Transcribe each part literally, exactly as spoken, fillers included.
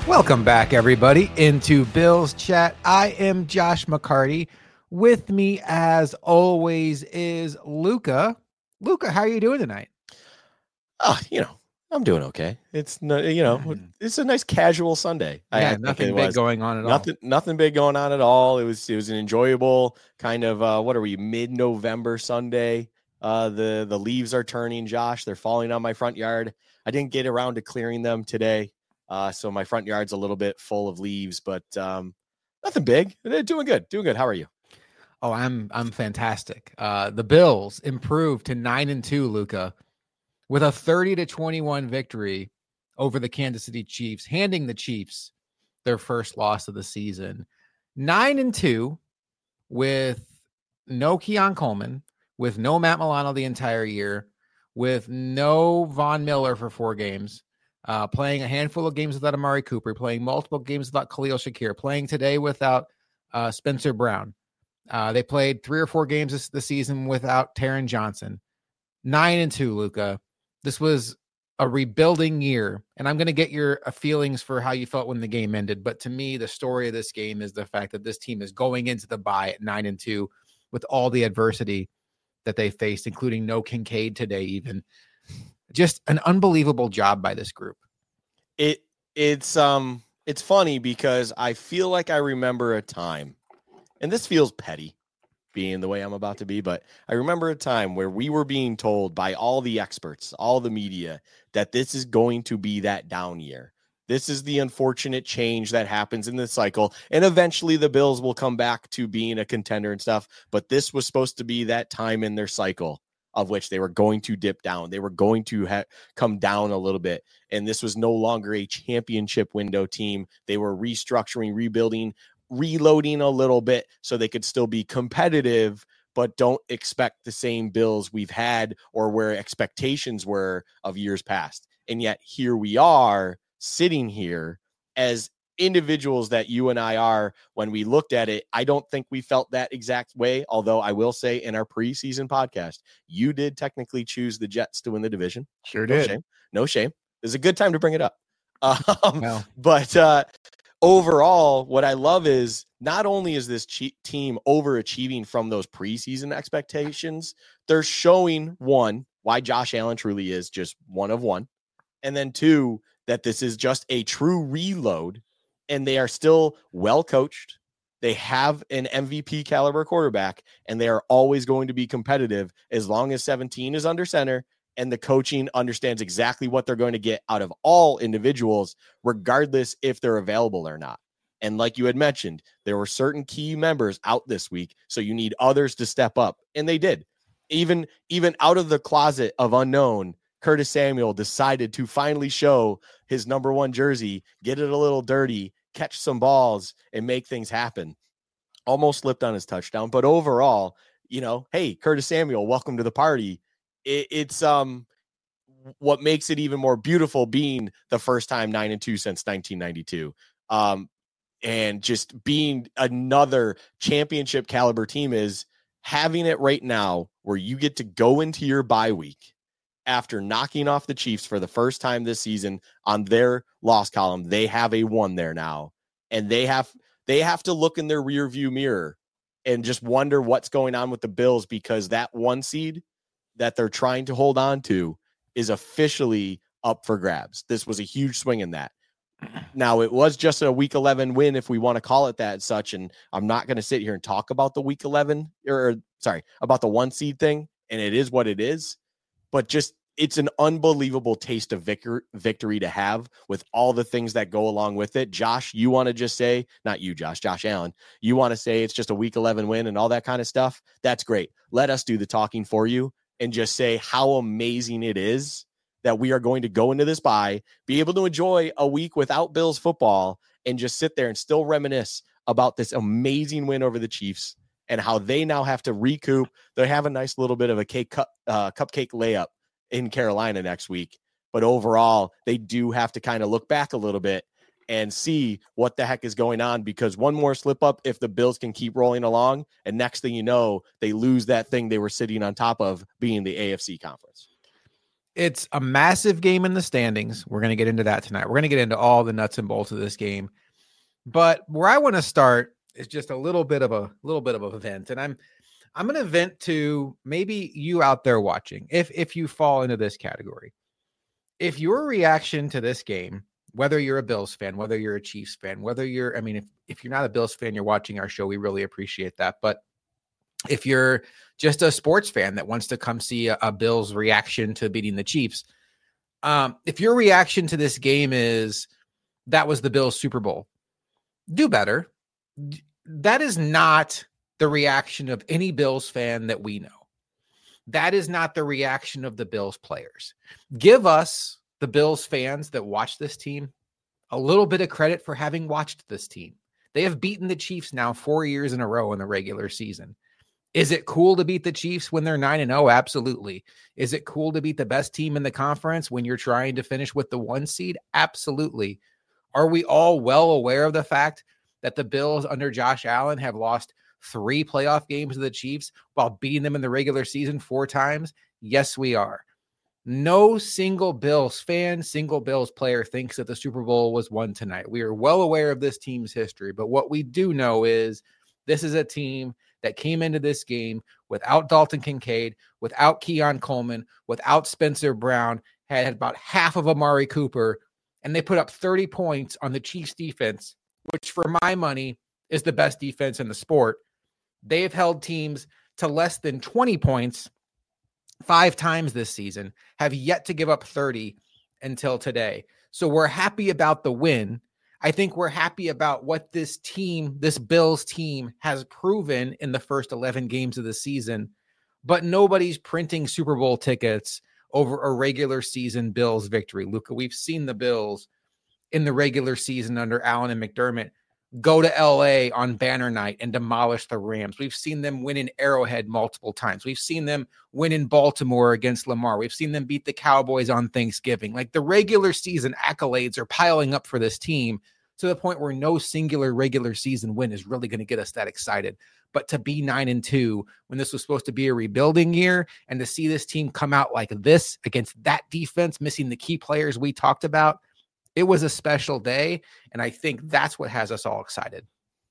Welcome back, everybody, into Bills Chat. I am Josh McCarty. With me, as always, is Luca. Luca, how are you doing tonight? Oh, you know, I'm doing okay. It's no, you know, mm. it's a nice casual Sunday. Yeah, I, I nothing big was. going on at nothing, all. Nothing big going on at all. It was it was an enjoyable kind of uh, what are we mid-November Sunday? Uh, the the leaves are turning, Josh. They're falling on my front yard. I didn't get around to clearing them today, uh, so my front yard's a little bit full of leaves, but um, nothing big. They're doing good, doing good. How are you? Oh, I'm I'm fantastic. Uh, the Bills improved to nine and two, Luca, with a thirty to twenty-one victory over the Kansas City Chiefs, handing the Chiefs their first loss of the season. Nine and two with no Keon Coleman, with no Matt Milano the entire year, with no Von Miller for four games, uh, playing a handful of games without Amari Cooper, playing multiple games without Khalil Shakir, playing today without uh, Spencer Brown. Uh, they played three or four games this, this season without Taron Johnson. Nine and two, Luca. This was a rebuilding year, and I'm going to get your uh, feelings for how you felt when the game ended. But to me, the story of this game is the fact that this team is going into the bye at nine and two with all the adversity that they faced, including no Kincaid today. Even just an unbelievable job by this group. It it's um it's funny because I feel like I remember a time. And this feels petty being the way I'm about to be, but I remember a time where we were being told by all the experts, all the media, that this is going to be that down year. This is the unfortunate change that happens in the cycle. And eventually the Bills will come back to being a contender and stuff. But this was supposed to be that time in their cycle of which they were going to dip down. They were going to ha- come down a little bit. And this was no longer a championship window team. They were restructuring, rebuilding, reloading a little bit so they could still be competitive, but don't expect the same Bills we've had or where expectations were of years past. And yet here we are sitting here as individuals that you and I are. When we looked at it, I don't think we felt that exact way. Although I will say in our preseason podcast, you did technically choose the Jets to win the division. Sure no did. Shame. No shame. It's a good time to bring it up. Um, no. But, uh, overall, what I love is not only is this che- team overachieving from those preseason expectations, they're showing, one, why Josh Allen truly is just one of one. And then two, that this is just a true reload and they are still well coached. They have an M V P caliber quarterback and they are always going to be competitive as long as seventeen is under center and the coaching understands exactly what they're going to get out of all individuals, regardless if they're available or not. And like you had mentioned, there were certain key members out this week, so you need others to step up, and they did. Even, even out of the closet of unknown, Curtis Samuel decided to finally show his number one jersey, get it a little dirty, catch some balls, and make things happen. Almost slipped on his touchdown, but overall, you know, hey, Curtis Samuel, welcome to the party. It, it's um what makes it even more beautiful being the first time nine and two since nineteen ninety-two. Um, and just being another championship caliber team is having it right now where you get to go into your bye week after knocking off the Chiefs for the first time this season on their loss column. They have a one there now, and they have they have to look in their rear view mirror and just wonder what's going on with the Bills, because that one seed that they're trying to hold on to is officially up for grabs. This was a huge swing in that. Now, it was just a week eleven win, if we want to call it that and such. And I'm not going to sit here and talk about the week eleven or sorry, about the one seed thing. And it is what it is, but just, it's an unbelievable taste of victor- victory to have with all the things that go along with it. Josh, you want to just say, not you, Josh, Josh Allen, you want to say it's just a week eleven win and all that kind of stuff. That's great. Let us do the talking for you and just say how amazing it is that we are going to go into this bye, be able to enjoy a week without Bills football, and just sit there and still reminisce about this amazing win over the Chiefs and how they now have to recoup. They have a nice little bit of a cake cup, uh, cupcake layup in Carolina next week. But overall, they do have to kind of look back a little bit and see what the heck is going on, because one more slip up, if the Bills can keep rolling along, and next thing you know, they lose that thing they were sitting on top of, being the A F C conference. It's a massive game in the standings. We're going to get into that tonight. We're going to get into all the nuts and bolts of this game. But where I want to start is just a little bit of a little bit of a vent. And I'm I'm going to vent to maybe you out there watching, if if you fall into this category. If your reaction to this game, whether you're a Bills fan, whether you're a Chiefs fan, whether you're, I mean, if, if you're not a Bills fan, you're watching our show, we really appreciate that. But if you're just a sports fan that wants to come see a, a Bills reaction to beating the Chiefs, um, if your reaction to this game is that was the Bills Super Bowl, do better. That is not the reaction of any Bills fan that we know. That is not the reaction of the Bills players. Give us, the Bills fans that watch this team, a little bit of credit for having watched this team. They have beaten the Chiefs now four years in a row in the regular season. Is it cool to beat the Chiefs when they're nine and oh? Absolutely. Is it cool to beat the best team in the conference when you're trying to finish with the one seed? Absolutely. Are we all well aware of the fact that the Bills under Josh Allen have lost three playoff games to the Chiefs while beating them in the regular season four times? Yes, we are. No single Bills fan, single Bills player thinks that the Super Bowl was won tonight. We are well aware of this team's history, but what we do know is this is a team that came into this game without Dalton Kincaid, without Keon Coleman, without Spencer Brown, had about half of Amari Cooper, and they put up thirty points on the Chiefs defense, which for my money is the best defense in the sport. They've held teams to less than twenty points five times this season, have yet to give up thirty until today. So we're happy about the win. I think we're happy about what this team, this Bills team, has proven in the first eleven games of the season, but nobody's printing Super Bowl tickets over a regular season Bills victory. Luka, we've seen the Bills in the regular season under Allen and McDermott go to L A on banner night and demolish the Rams. We've seen them win in Arrowhead multiple times. We've seen them win in Baltimore against Lamar. We've seen them beat the Cowboys on Thanksgiving. Like, the regular season accolades are piling up for this team to the point where no singular regular season win is really going to get us that excited. But to be nine and two when this was supposed to be a rebuilding year, and to see this team come out like this against that defense, missing the key players we talked about, it was a special day, and I think that's what has us all excited.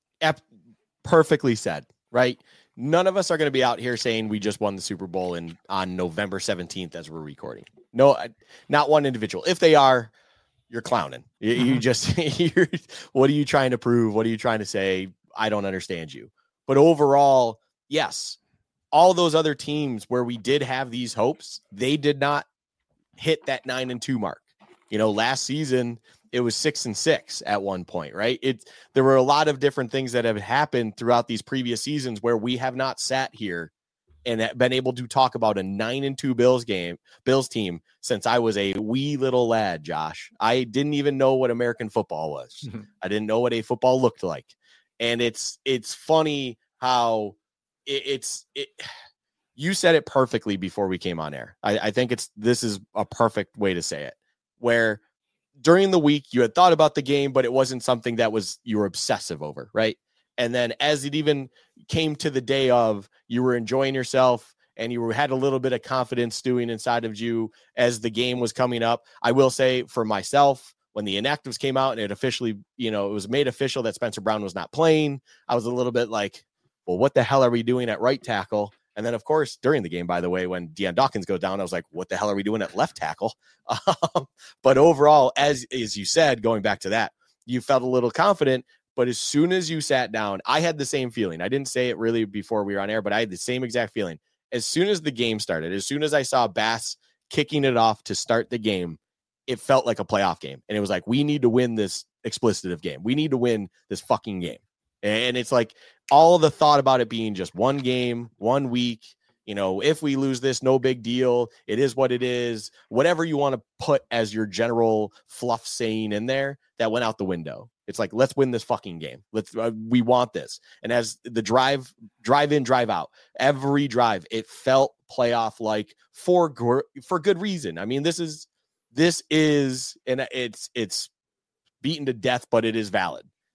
Perfectly said, right? None of us are going to be out here saying we just won the Super Bowl in on November seventeenth as we're recording. No, not one individual. If they are, you're clowning. You, mm-hmm. you just, you're, what are you trying to prove? What are you trying to say? I don't understand you. But overall, yes, all those other teams where we did have these hopes, they did not hit that nine and two mark. You know, last season it was six and six at one point, right? It there were a lot of different things that have happened throughout these previous seasons where we have not sat here and been able to talk about a nine and two Bills game, Bills team since I was a wee little lad, Josh. I didn't even know what American football was. Mm-hmm. I didn't know what a football looked like. And it's it's funny how it, it's it you said it perfectly before we came on air. I, I think it's this is a perfect way to say it. Where during the week you had thought about the game, but it wasn't something that was you were obsessive over, right? And then as it even came to the day of, you were enjoying yourself and you were, had a little bit of confidence stewing inside of you as the game was coming up. I will say for myself, when the inactives came out and it officially, you know, it was made official that Spencer Brown was not playing, I was a little bit like, well, what the hell are we doing at right tackle? And then, of course, during the game, by the way, when Deion Dawkins goes down, I was like, what the hell are we doing at left tackle? Um, but overall, as, as you said, going back to that, you felt a little confident. But as soon as you sat down, I had the same feeling. I didn't say it really before we were on air, but I had the same exact feeling. As soon as the game started, as soon as I saw Bass kicking it off to start the game, it felt like a playoff game. And it was like, we need to win this explicitive game. We need to win this fucking game. And it's like all of the thought about it being just one game, one week, you know, if we lose this, no big deal. It is what it is. Whatever you want to put as your general fluff saying in there, that went out the window. It's like, let's win this fucking game. Let's, uh, we want this. And as the drive, drive in, drive out, every drive, it felt playoff like for, for good reason. I mean, this is, this is, and it's, it's beaten to death, but it is valid.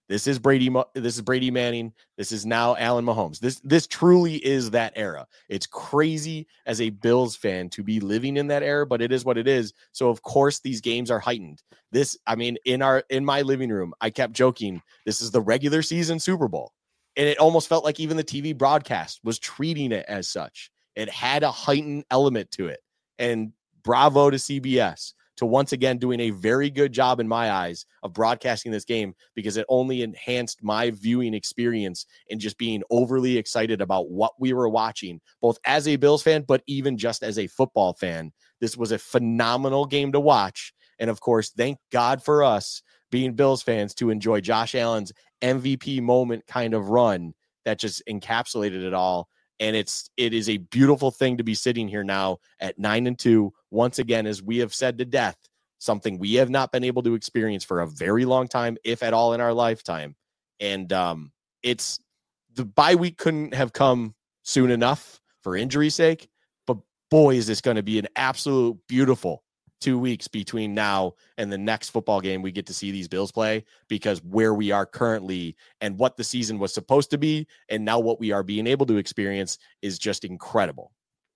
This is Brady. This is Brady Manning. This is now Allen Mahomes. This this truly is that era. It's crazy as a Bills fan to be living in that era, but it is what it is. So of course these games are heightened. This, I mean, in our in my living room, I kept joking, this is the regular season Super Bowl. And it almost felt like even the T V broadcast was treating it as such. It had a heightened element to it. And bravo to C B S to once again doing a very good job in my eyes of broadcasting this game, because it only enhanced my viewing experience and just being overly excited about what we were watching, both as a Bills fan, but even just as a football fan. This was a phenomenal game to watch. And of course, thank God for us being Bills fans to enjoy Josh Allen's M V P moment kind of run that just encapsulated it all. And it's, it is a beautiful thing to be sitting here now at nine and two. Once again, as we have said to death, something we have not been able to experience for a very long time, if at all in our lifetime. And um, it's the bye week couldn't have come soon enough for injury's sake, but boy, is this going to be an absolute beautiful two weeks between now and the next football game we get to see these Bills play, because where we are currently and what the season was supposed to be and now what we are being able to experience is just incredible.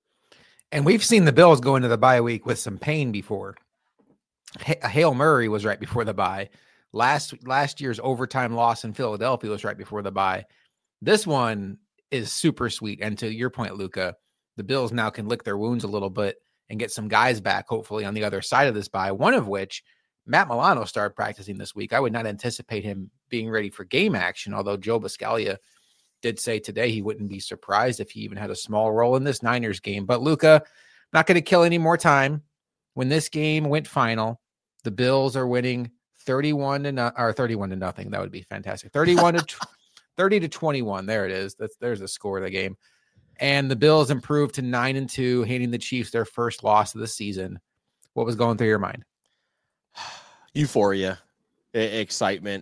And we've seen the Bills go into the bye week with some pain before. H- Hail Murray was right before the bye. Last last year's overtime loss in Philadelphia was right before the bye. This one is super sweet. And to your point, Luca, the Bills now can lick their wounds a little bit and get some guys back, hopefully, on the other side of this bye, one of which, Matt Milano, started practicing this week. I would not anticipate him being ready for game action, although Joe Buscaglia did say today he wouldn't be surprised if he even had a small role in this Niners game. But Luca, not going to kill any more time. When this game went final, the Bills are winning thirty-one to no, or thirty-one to nothing. That would be fantastic. thirty-one to thirty to twenty-one. There it is. That's there's the score of the game. And the Bills improved to nine and two, handing the Chiefs their first loss of the season. What was going through your mind? Euphoria, excitement.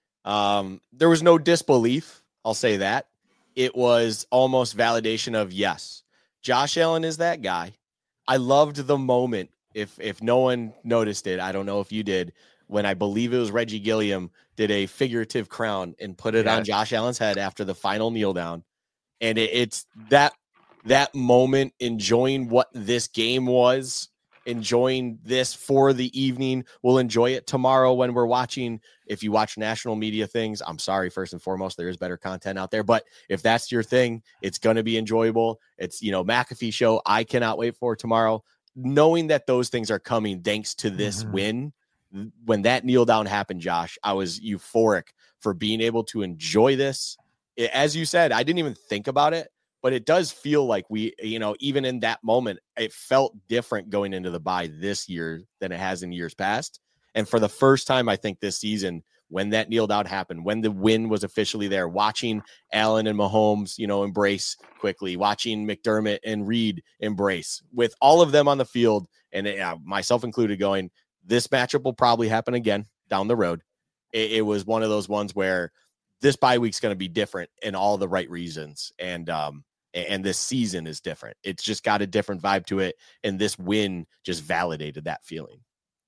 Um, there was no disbelief. I'll say that. It was almost validation of, yes, Josh Allen is that guy. I loved the moment. If if no one noticed it, I don't know if you did, when I believe it was Reggie Gilliam did a figurative crown and put it yes. on Josh Allen's head after the final kneel down. And it, it's that that moment, enjoying what this game was, enjoying this for the evening. We'll enjoy it tomorrow when we're watching. If you watch national media things, I'm sorry, first and foremost, there is better content out there. But if that's your thing, it's going to be enjoyable. It's, you know, McAfee show. I cannot wait for tomorrow. Knowing that those things are coming thanks to this mm-hmm. win. When that kneel down happened, Josh, I was euphoric for being able to enjoy this. As you said, I didn't even think about it, but it does feel like we, you know, even in that moment, it felt different going into the bye this year than it has in years past. And for the first time, I think this season, when that kneel down happened, when the win was officially there, watching Allen and Mahomes, you know, embrace quickly, watching McDermott and Reed embrace with all of them on the field, and uh, myself included, going, this matchup will probably happen again down the road. It, it was one of those ones where this bye week's going to be different in all the right reasons. And, um, and this season is different. It's just got a different vibe to it. And this win just validated that feeling.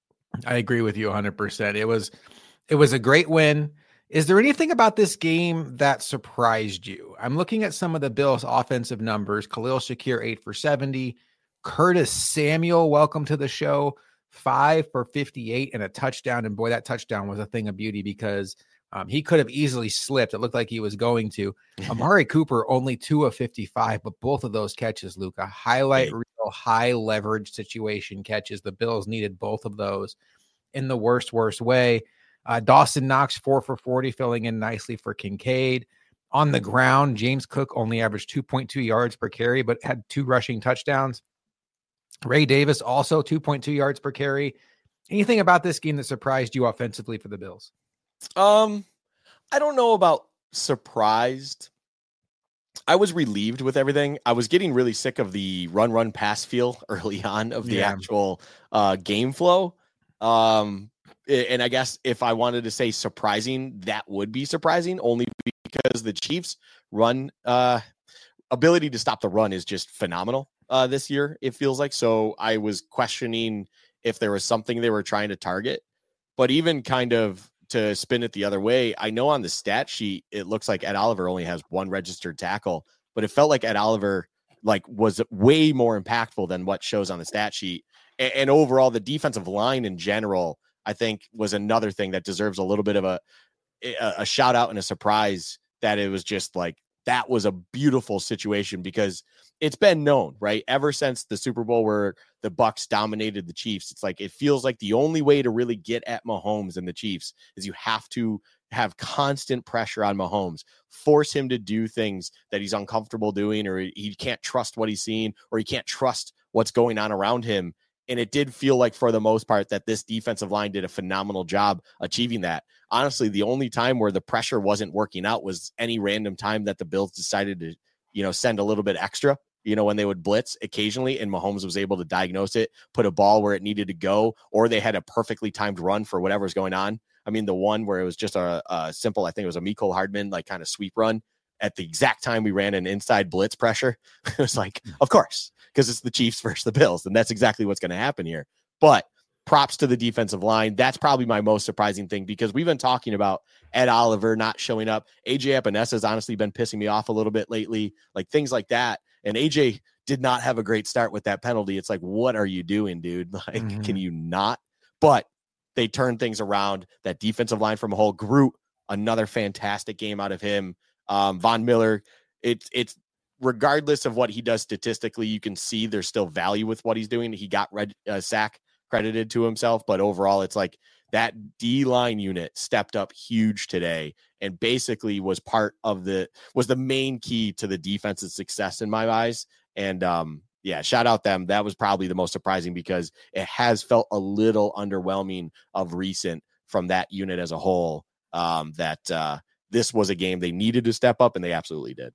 I agree with you one hundred percent. It was, it was a great win. Is there anything about this game that surprised you? I'm looking at some of the Bills' offensive numbers. Khalil Shakir, eight for seventy. Curtis Samuel, welcome to the show, five for fifty-eight and a touchdown. And boy, that touchdown was a thing of beauty because Um, he could have easily slipped. It looked like he was going to. Amari Cooper, only two of fifty-five, but both of those catches, Luca, highlight real high leverage situation catches. The Bills needed both of those in the worst, worst way. Uh, Dawson Knox, four for forty, filling in nicely for Kincaid. On the ground, James Cook only averaged two point two yards per carry, but had two rushing touchdowns. Ray Davis, also two point two yards per carry. Anything about this game that surprised you offensively for the Bills? Um, I don't know about surprised. I was relieved with everything. I was getting really sick of the run, run, pass feel early on of the yeah. actual uh, game flow. Um, and I guess if I wanted to say surprising, that would be surprising, only because the Chiefs' run uh, ability to stop the run is just phenomenal uh, this year, it feels like. So I was questioning if there was something they were trying to target. But even kind of to spin it the other way, I know on the stat sheet it looks like Ed Oliver only has one registered tackle, but it felt like Ed Oliver like was way more impactful than what shows on the stat sheet. And, and overall, the defensive line in general, I think, was another thing that deserves a little bit of a a, a shout out and a surprise, that it was just like, that was a beautiful situation, because it's been known, right, ever since the Super Bowl where the Bucs dominated the Chiefs. It's like, it feels like the only way to really get at Mahomes and the Chiefs is you have to have constant pressure on Mahomes, force him to do things that he's uncomfortable doing, or he can't trust what he's seeing, or he can't trust what's going on around him. And it did feel like, for the most part, that this defensive line did a phenomenal job achieving that. Honestly, the only time where the pressure wasn't working out was any random time that the Bills decided to, you know, send a little bit extra, you know, when they would blitz occasionally, and Mahomes was able to diagnose it, put a ball where it needed to go, or they had a perfectly timed run for whatever's going on. I mean, the one where it was just a, a simple, I think it was a Mecole Hardman, like kind of sweep run at the exact time we ran an inside blitz pressure. It was like, of course, because it's the Chiefs versus the Bills, and that's exactly what's going to happen here. But props to the defensive line. That's probably my most surprising thing, because we've been talking about Ed Oliver not showing up. A J Epinesa has honestly been pissing me off a little bit lately, like things like that. And A J did not have a great start with that penalty. It's like, what are you doing, dude? Like, mm-hmm. Can you not? But they turned things around. That defensive line from a whole group, another fantastic game out of him. Um, Von Miller, it's, it's, regardless of what he does statistically, you can see there's still value with what he's doing. He got red uh, sack credited to himself, but overall it's like that D-line unit stepped up huge today and basically was part of the, was the main key to the defense's success in my eyes. And um, yeah, shout out them. That was probably the most surprising, because it has felt a little underwhelming of recent from that unit as a whole, um, that uh, this was a game they needed to step up, and they absolutely did.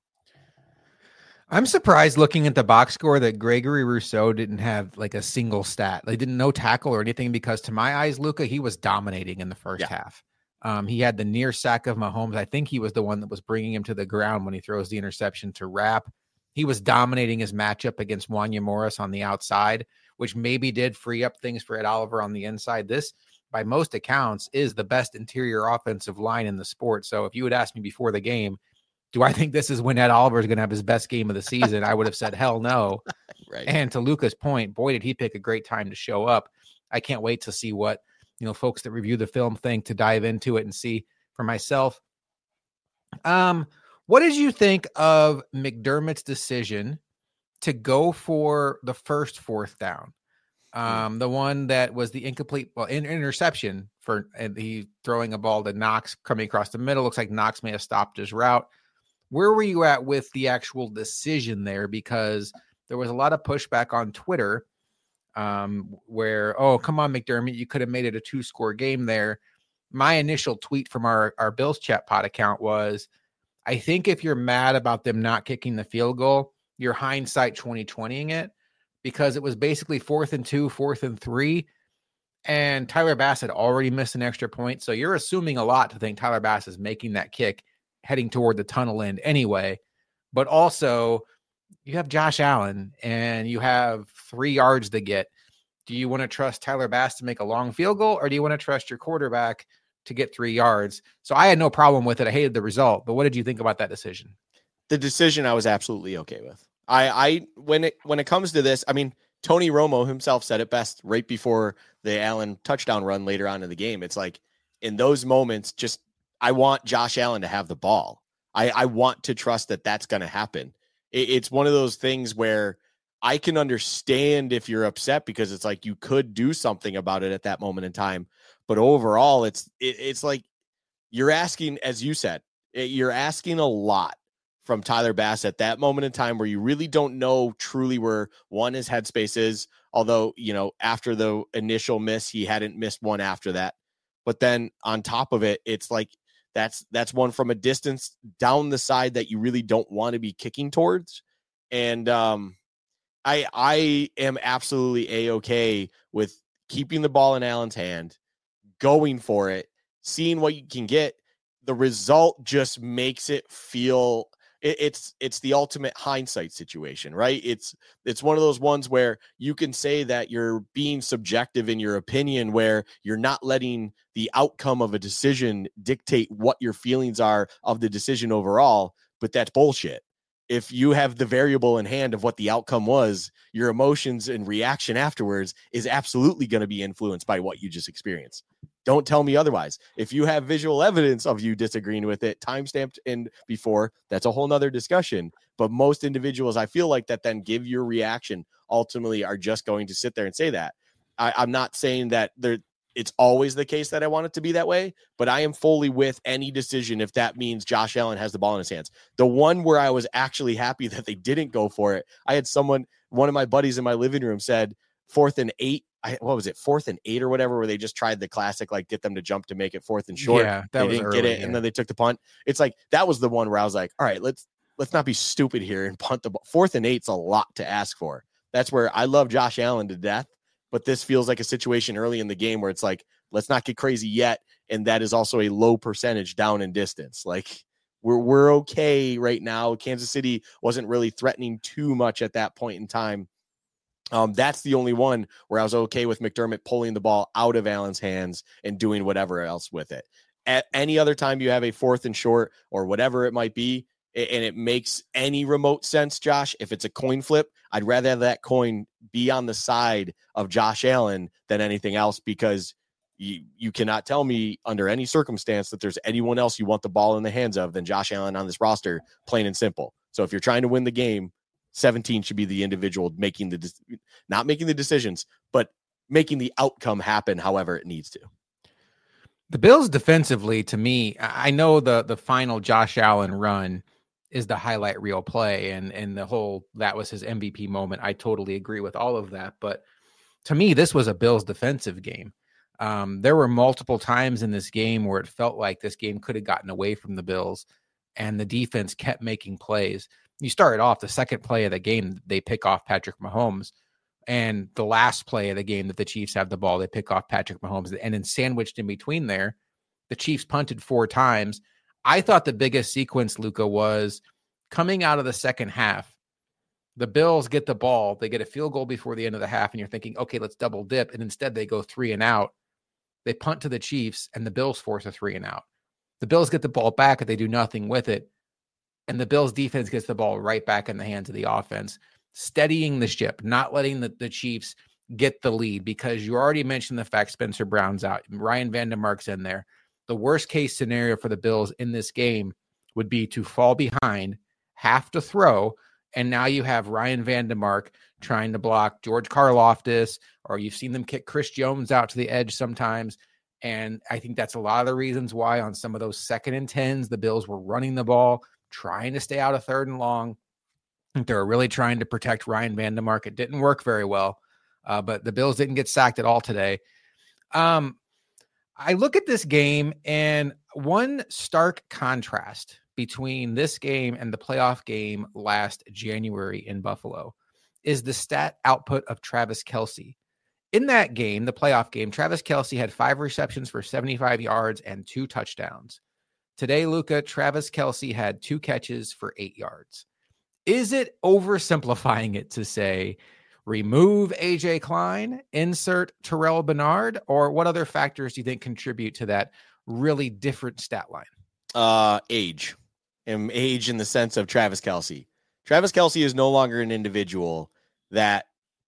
I'm surprised, looking at the box score, that Gregory Rousseau didn't have like a single stat. They didn't no tackle or anything, because to my eyes, Luka, he was dominating in the first yeah. half. Um, he had the near sack of Mahomes. I think he was the one that was bringing him to the ground when he throws the interception to Rapp. He was dominating his matchup against Wanya Morris on the outside, which maybe did free up things for Ed Oliver on the inside. This, by most accounts, is the best interior offensive line in the sport. So if you had asked me before the game, do I think this is when Ed Oliver is going to have his best game of the season, I would have said, hell no. Right. And to Luca's point, boy, did he pick a great time to show up. I can't wait to see what, you know, folks that review the film think, to dive into it and see for myself. Um, what did you think of McDermott's decision to go for the first fourth down? Um, the one that was the incomplete, well, in, interception for, and he throwing a ball to Knox coming across the middle. Looks like Knox may have stopped his route. Where were you at with the actual decision there? Because there was a lot of pushback on Twitter um, where, oh, come on, McDermott, you could have made it a two-score game there. My initial tweet from our, our Bills Chat Pod account was, I think if you're mad about them not kicking the field goal, you're hindsight twenty twenty-ing it, because it was basically fourth and two, fourth and three, and Tyler Bass had already missed an extra point. So you're assuming a lot to think Tyler Bass is making that kick heading toward the tunnel end anyway. But also, you have Josh Allen and you have three yards to get. Do you want to trust Tyler Bass to make a long field goal, or do you want to trust your quarterback to get three yards? So I had no problem with it. I hated the result, but what did you think about that decision? The decision I was absolutely okay with. I, I when it when it comes to this, I mean, Tony Romo himself said it best right before the Allen touchdown run later on in the game. It's like, in those moments, just I want Josh Allen to have the ball. I, I want to trust that that's going to happen. It, it's one of those things where I can understand if you're upset, because it's like you could do something about it at that moment in time. But overall, it's it, it's like you're asking, as you said, it, you're asking a lot from Tyler Bass at that moment in time, where you really don't know truly where one his headspace is. Although, you know, after the initial miss, he hadn't missed one after that. But then on top of it, it's like, That's that's one from a distance down the side that you really don't want to be kicking towards. And um, I I am absolutely A-okay with keeping the ball in Allen's hand, going for it, seeing what you can get. The result just makes it feel, it, it's it's the ultimate hindsight situation, right? It's it's one of those ones where you can say that you're being subjective in your opinion, where you're not letting the outcome of a decision dictate what your feelings are of the decision overall, but that's bullshit. If you have the variable in hand of what the outcome was, your emotions and reaction afterwards is absolutely going to be influenced by what you just experienced. Don't tell me otherwise. If you have visual evidence of you disagreeing with it, timestamped in before, that's a whole nother discussion. But most individuals, I feel like, that then give your reaction ultimately are just going to sit there and say that. I, I'm not saying that there, it's always the case that I want it to be that way, but I am fully with any decision if that means Josh Allen has the ball in his hands. The one where I was actually happy that they didn't go for it, I had someone, one of my buddies in my living room said, fourth and eight, I, what was it, fourth and eight or whatever, where they just tried the classic, like get them to jump to make it fourth and short. Yeah, that they was didn't early, get it, yeah. and then they took the punt. It's like, that was the one where I was like, all right, let's let's not be stupid here and punt the ball. Fourth and eight's a lot to ask for. That's where I love Josh Allen to death, but this feels like a situation early in the game where it's like, let's not get crazy yet. And that is also a low percentage down in distance. Like, we're we're okay right now. Kansas City wasn't really threatening too much at that point in time. Um, that's the only one where I was okay with McDermott pulling the ball out of Allen's hands and doing whatever else with it. At any other time you have a fourth and short or whatever it might be, and it makes any remote sense, Josh, if it's a coin flip, I'd rather have that coin be on the side of Josh Allen than anything else, because you, you cannot tell me under any circumstance that there's anyone else you want the ball in the hands of than Josh Allen on this roster, plain and simple. So if you're trying to win the game, seventeen should be the individual making the, not making the decisions, but making the outcome happen however it needs to. The Bills defensively, to me, I know the the final Josh Allen run is the highlight reel play, and and the whole, that was his M V P moment. I totally agree with all of that. But to me, this was a Bills defensive game. Um, there were multiple times in this game where it felt like this game could have gotten away from the Bills, and the defense kept making plays. You started off the second play of the game, they pick off Patrick Mahomes. And the last play of the game that the Chiefs have the ball, they pick off Patrick Mahomes. And then sandwiched in between there, the Chiefs punted four times. I thought the biggest sequence, Luka, was coming out of the second half. The Bills get the ball. They get a field goal before the end of the half, and you're thinking, okay, let's double dip. And instead they go three and out. They punt to the Chiefs, and the Bills force a three and out. The Bills get the ball back, and they do nothing with it. And the Bills defense gets the ball right back in the hands of the offense, steadying the ship, not letting the, the Chiefs get the lead, because you already mentioned the fact Spencer Brown's out. Ryan Vandermark's in there. The worst case scenario for the Bills in this game would be to fall behind, have to throw, and now you have Ryan Vandermark trying to block George Karlaftis, or you've seen them kick Chris Jones out to the edge sometimes. And I think that's a lot of the reasons why on some of those second and tens, the Bills were running the ball, trying to stay out of third and long. They were really trying to protect Ryan Vandermark. It didn't work very well, uh, but the Bills didn't get sacked at all today. Um, I look at this game, and one stark contrast between this game and the playoff game last January in Buffalo is the stat output of Travis Kelce. In that game, the playoff game, Travis Kelce had five receptions for seventy-five yards and two touchdowns. Today, Luka, Travis Kelce had two catches for eight yards. Is it oversimplifying it to say remove A J Klein, insert Terrell Bernard, or what other factors do you think contribute to that really different stat line? Uh, age. And age in the sense of Travis Kelce. Travis Kelce is no longer an individual that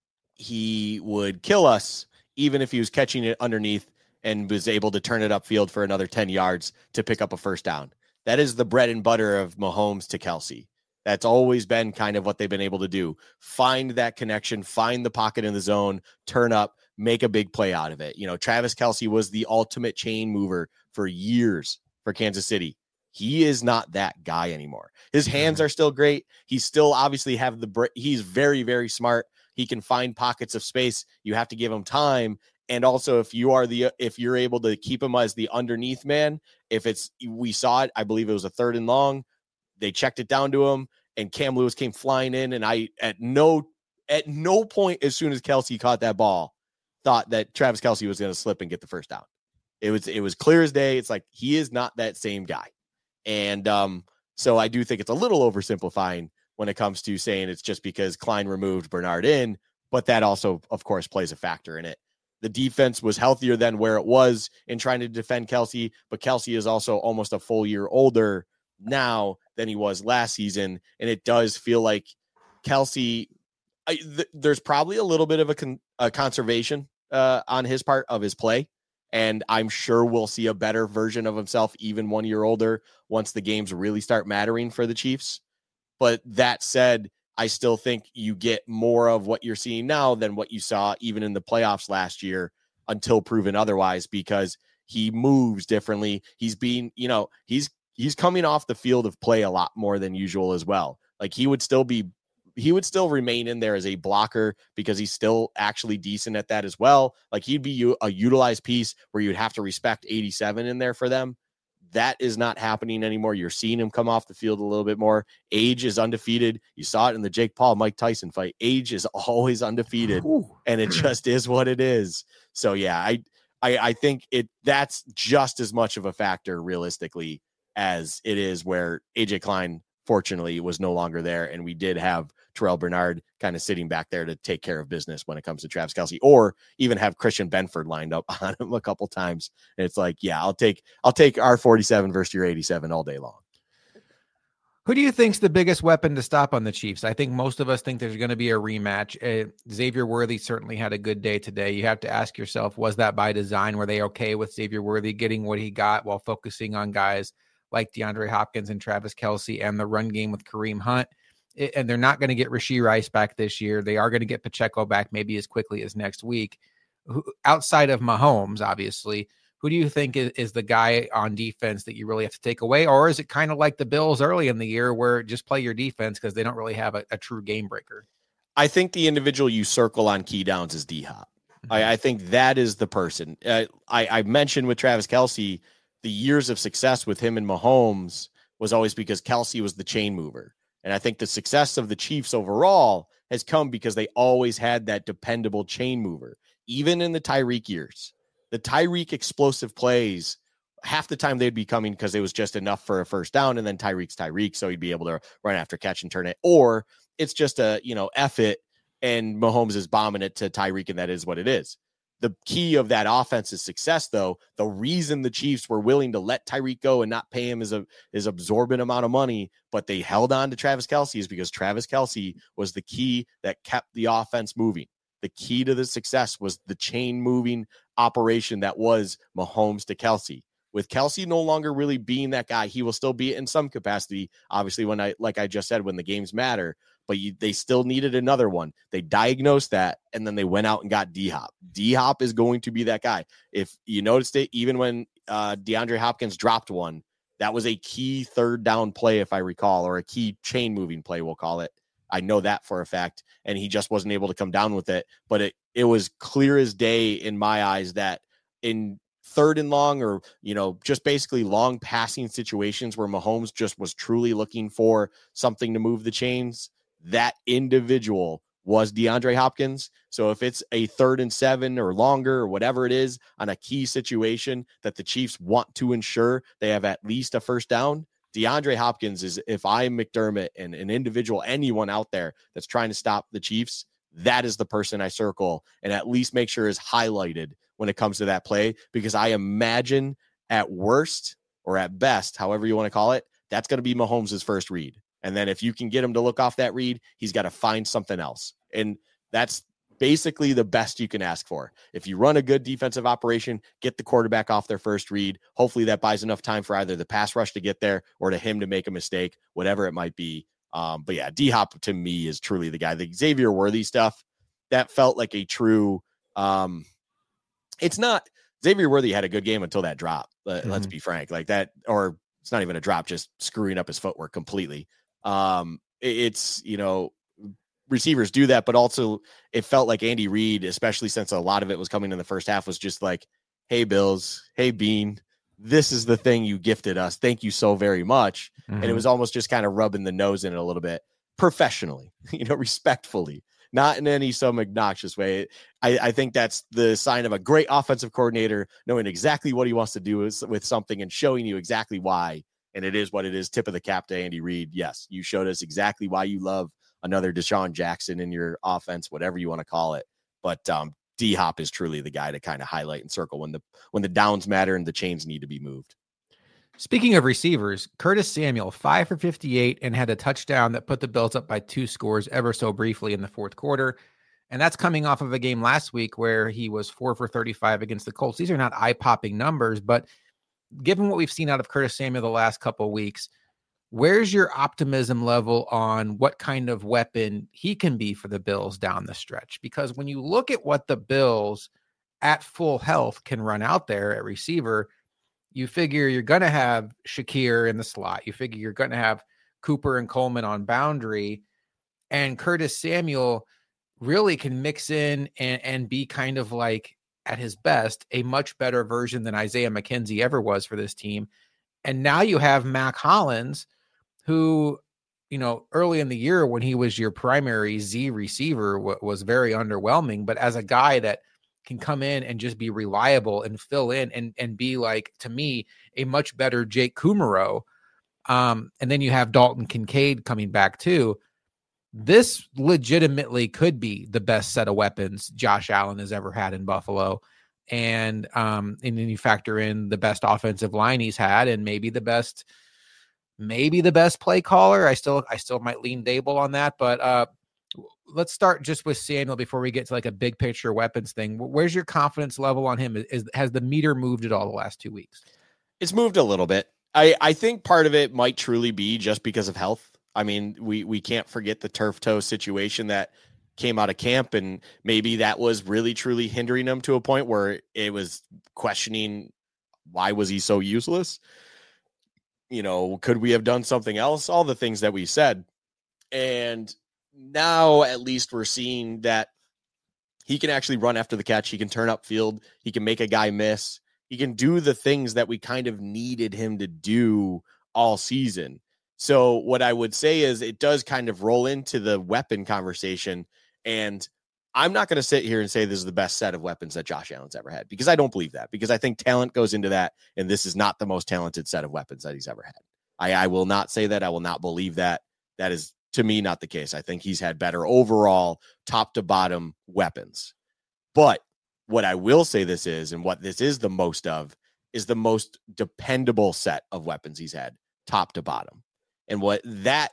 he would kill us, even if he was catching it underneath and was able to turn it upfield for another ten yards to pick up a first down. That is the bread and butter of Mahomes to Kelce. That's always been kind of what they've been able to do. Find that connection, find the pocket in the zone, turn up, make a big play out of it. You know, Travis Kelce was the ultimate chain mover for years for Kansas City. He is not that guy anymore. His hands are still great. He still obviously have the, he's very, very smart. He can find pockets of space. You have to give him time. And also, if you are the, if you're able to keep him as the underneath man, if it's, we saw it, I believe it was a third and long, they checked it down to him, and Cam Lewis came flying in. And I, at no, at no point, as soon as Kelce caught that ball, thought that Travis Kelce was going to slip and get the first down. It was, it was clear as day. It's like, he is not that same guy. And um, So I do think it's a little oversimplifying when it comes to saying it's just because Klein removed Bernard in, but that also, of course, plays a factor in it. The defense was healthier than where it was in trying to defend Kelce, but Kelce is also almost a full year older now than he was last season. And it does feel like Kelce, I, th- there's probably a little bit of a, con- a conservation uh, on his part of his play. And I'm sure we'll see a better version of himself, even one year older, once the games really start mattering for the Chiefs. But that said, I still think you get more of what you're seeing now than what you saw even in the playoffs last year until proven otherwise, because he moves differently. He's being, you know, he's, he's coming off the field of play a lot more than usual as well. Like he would still be, he would still remain in there as a blocker because he's still actually decent at that as well. Like he'd be a utilized piece where you'd have to respect eighty-seven in there for them. That is not happening anymore. You're seeing him come off the field a little bit more. Age is undefeated. You saw it in the Jake Paul, Mike Tyson fight. Age is always undefeated, Ooh. and it just is what it is. So yeah, I, I, I think it that's just as much of a factor realistically as it is where A J Klein, fortunately, was no longer there, and we did have Terrell Bernard kind of sitting back there to take care of business when it comes to Travis Kelce, or even have Christian Benford lined up on him a couple times. And it's like, yeah, I'll take, I'll take our forty-seven versus your eighty-seven all day long. Who do you think's the biggest weapon to stop on the Chiefs? I think most of us think there's going to be a rematch. Uh, Xavier Worthy certainly had a good day today. You have to ask yourself, was that by design? Were they okay with Xavier Worthy getting what he got while focusing on guys like DeAndre Hopkins and Travis Kelce and the run game with Kareem Hunt? And they're not going to get Rashee Rice back this year. They are going to get Pacheco back maybe as quickly as next week. Who, outside of Mahomes, obviously, who do you think is, is the guy on defense that you really have to take away? Or is it kind of like the Bills early in the year where just play your defense because they don't really have a, a true game breaker? I think the individual you circle on key downs is D-Hop. Mm-hmm. I, I think that is the person. Uh, I, I mentioned with Travis Kelce, the years of success with him and Mahomes was always because Kelce was the chain mover. And I think the success of the Chiefs overall has come because they always had that dependable chain mover, even in the Tyreek years. The Tyreek explosive plays, half the time they'd be coming because it was just enough for a first down, and then Tyreek's Tyreek, so he'd be able to run after catch and turn it. Or it's just a, you know, F it, and Mahomes is bombing it to Tyreek, and that is what it is. The key of that offense's success, though, the reason the Chiefs were willing to let Tyreek go and not pay him as a his absorbent amount of money, but they held on to Travis Kelce, is because Travis Kelce was the key that kept the offense moving. The key to the success was the chain moving operation that was Mahomes to Kelce. With Kelce no longer really being that guy, he will still be in some capacity. Obviously, when I, like I just said, when the games matter, but you, they still needed another one. They diagnosed that, and then they went out and got D-Hop. D-Hop is going to be that guy. If you noticed it, even when uh, DeAndre Hopkins dropped one, that was a key third down play, if I recall, or a key chain moving play, we'll call it. I know that for a fact, and he just wasn't able to come down with it. But it it was clear as day in my eyes that in third and long, or, you know, just basically long passing situations where Mahomes just was truly looking for something to move the chains, that individual was DeAndre Hopkins. So if it's a third and seven or longer or whatever it is on a key situation that the Chiefs want to ensure they have at least a first down, DeAndre Hopkins is, if I'm McDermott and an individual, anyone out there that's trying to stop the Chiefs, that is the person I circle and at least make sure is highlighted when it comes to that play, because I imagine at worst or at best, however you want to call it, that's going to be Mahomes' first read. And then if you can get him to look off that read, he's got to find something else. And that's basically the best you can ask for. If you run a good defensive operation, get the quarterback off their first read. Hopefully that buys enough time for either the pass rush to get there or to him to make a mistake, whatever it might be. Um, but yeah, D-Hop to me is truly the guy. The Xavier Worthy stuff, that felt like a true um, – it's not – Xavier Worthy had a good game until that drop. Let, mm-hmm. Let's be frank. Like that – or it's not even a drop, just screwing up his footwork completely. Um, it, it's, you know – receivers do that, but also it felt like Andy Reid, especially since a lot of it was coming in the first half, was just like, hey, Bills, hey, Bean, this is the thing you gifted us. Thank you so very much. Mm-hmm. And it was almost just kind of rubbing the nose in it a little bit professionally, you know, respectfully, not in any some obnoxious way. I, I think that's the sign of a great offensive coordinator, knowing exactly what he wants to do with, with something and showing you exactly why. And it is what it is. Tip of the cap to Andy Reid. Yes, you showed us exactly why you love another Deshaun Jackson in your offense, whatever you want to call it. But um, D-Hop is truly the guy to kind of highlight and circle when the when the downs matter and the chains need to be moved. Speaking of receivers, Curtis Samuel, five for fifty-eight, and had a touchdown that put the Bills up by two scores ever so briefly in the fourth quarter. And that's coming off of a game last week where he was four for thirty-five against the Colts. These are not eye-popping numbers, but given what we've seen out of Curtis Samuel the last couple of weeks, where's your optimism level on what kind of weapon he can be for the Bills down the stretch? Because when you look at what the Bills at full health can run out there at receiver, you figure you're going to have Shakir in the slot. You figure you're going to have Cooper and Coleman on boundary, and Curtis Samuel really can mix in and, and be kind of like, at his best, a much better version than Isaiah McKenzie ever was for this team. And now you have Mac Hollins, who, you know, early in the year when he was your primary Z receiver w- was very underwhelming, but as a guy that can come in and just be reliable and fill in and, and be like, to me, a much better Jake Kumaro. Um, and then you have Dalton Kincaid coming back too. This legitimately could be the best set of weapons Josh Allen has ever had in Buffalo. And, um, and then you factor in the best offensive line he's had and maybe the best, maybe the best play caller. I still, I still might lean Dable on that, but, uh, let's start just with Samuel before we get to like a big picture weapons thing. Where's your confidence level on him? Is, has the meter moved at all the last two weeks? It's moved a little bit. I, I think part of it might truly be just because of health. I mean, we, we can't forget the turf toe situation that came out of camp, and maybe that was really truly hindering him to a point where it was questioning, why was he so useless? You know, could we have done something else? All the things that we said. And now at least we're seeing that he can actually run after the catch. He can turn upfield. He can make a guy miss. He can do the things that we kind of needed him to do all season. So what I would say is it does kind of roll into the weapon conversation. And I'm not going to sit here and say this is the best set of weapons that Josh Allen's ever had, because I don't believe that, because I think talent goes into that. And this is not the most talented set of weapons that he's ever had. I, I will not say that. I will not believe that. That is, to me, not the case. I think he's had better overall top to bottom weapons. But what I will say this is, and what this is the most of, is the most dependable set of weapons he's had top to bottom. And what that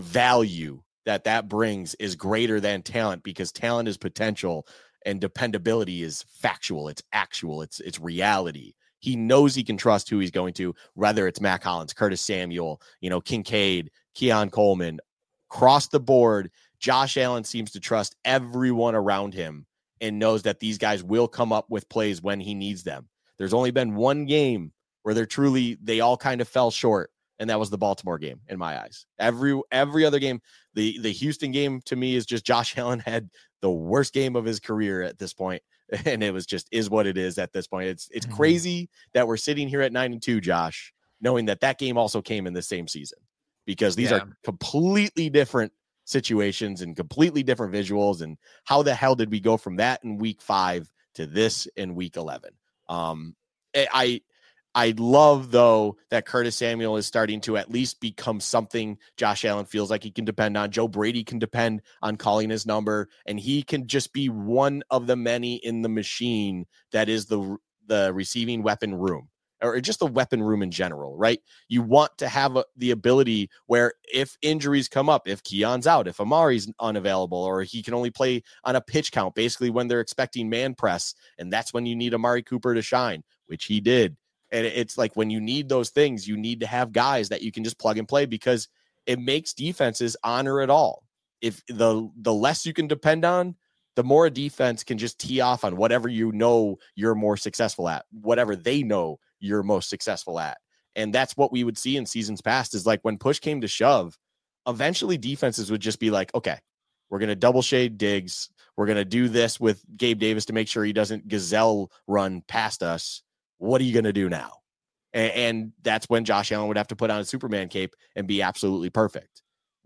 value that that brings is greater than talent, because talent is potential and dependability is factual. It's actual. It's, it's reality. He knows he can trust who he's going to, whether it's Mac Hollins, Curtis Samuel, you know, Kincaid, Keon Coleman, across the board. Josh Allen seems to trust everyone around him and knows that these guys will come up with plays when he needs them. There's only been one game where they're truly, they all kind of fell short. And that was the Baltimore game in my eyes. Every, every other game, the, the Houston game to me is just Josh Allen had the worst game of his career at this point. And it was just, is what it is at this point. It's, it's mm-hmm. crazy that we're sitting here at nine and two, Josh, knowing that that game also came in the same season, because these yeah. are completely different situations and completely different visuals. And how the hell did we go from that in week five to this in week eleven? Um, I, I love, though, that Curtis Samuel is starting to at least become something Josh Allen feels like he can depend on. Joe Brady can depend on calling his number, and he can just be one of the many in the machine that is the, the receiving weapon room, or just the weapon room in general, right? You want to have a, the ability where if injuries come up, if Keon's out, if Amari's unavailable, or he can only play on a pitch count, basically when they're expecting man press, and that's when you need Amari Cooper to shine, which he did. And it's like, when you need those things, you need to have guys that you can just plug and play, because it makes defenses honor it all. If the, the less you can depend on, the more a defense can just tee off on whatever you know you're more successful at, whatever they know you're most successful at. And that's what we would see in seasons past, is like when push came to shove, eventually defenses would just be like, okay, we're going to double shade Diggs. We're going to do this with Gabe Davis to make sure he doesn't gazelle run past us. What are you going to do now? And, and that's when Josh Allen would have to put on a Superman cape and be absolutely perfect.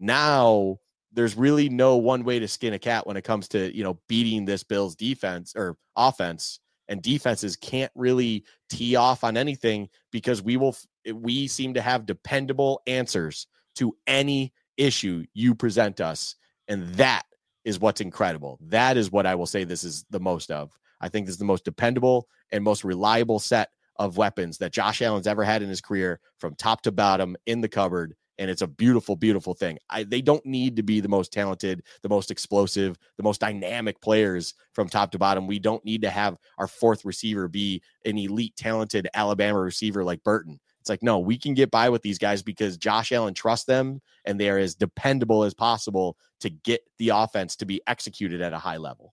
Now there's really no one way to skin a cat when it comes to, you know, beating this Bills defense or offense. and defenses can't really tee off on anything because we will, we seem to have dependable answers to any issue you present us. And that is what's incredible. That is what I will say this is the most of. I think this is the most dependable and most reliable set of weapons that Josh Allen's ever had in his career from top to bottom in the cupboard. And it's a beautiful, beautiful thing. I, they don't need to be the most talented, the most explosive, the most dynamic players from top to bottom. We don't need to have our fourth receiver be an elite, talented Alabama receiver like Burton. It's like, no, we can get by with these guys because Josh Allen trusts them and they are as dependable as possible to get the offense to be executed at a high level.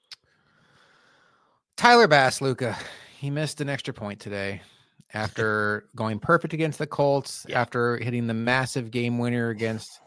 Tyler Bass, Luka, he missed an extra point today after going perfect against the Colts, yeah. after hitting the massive game winner against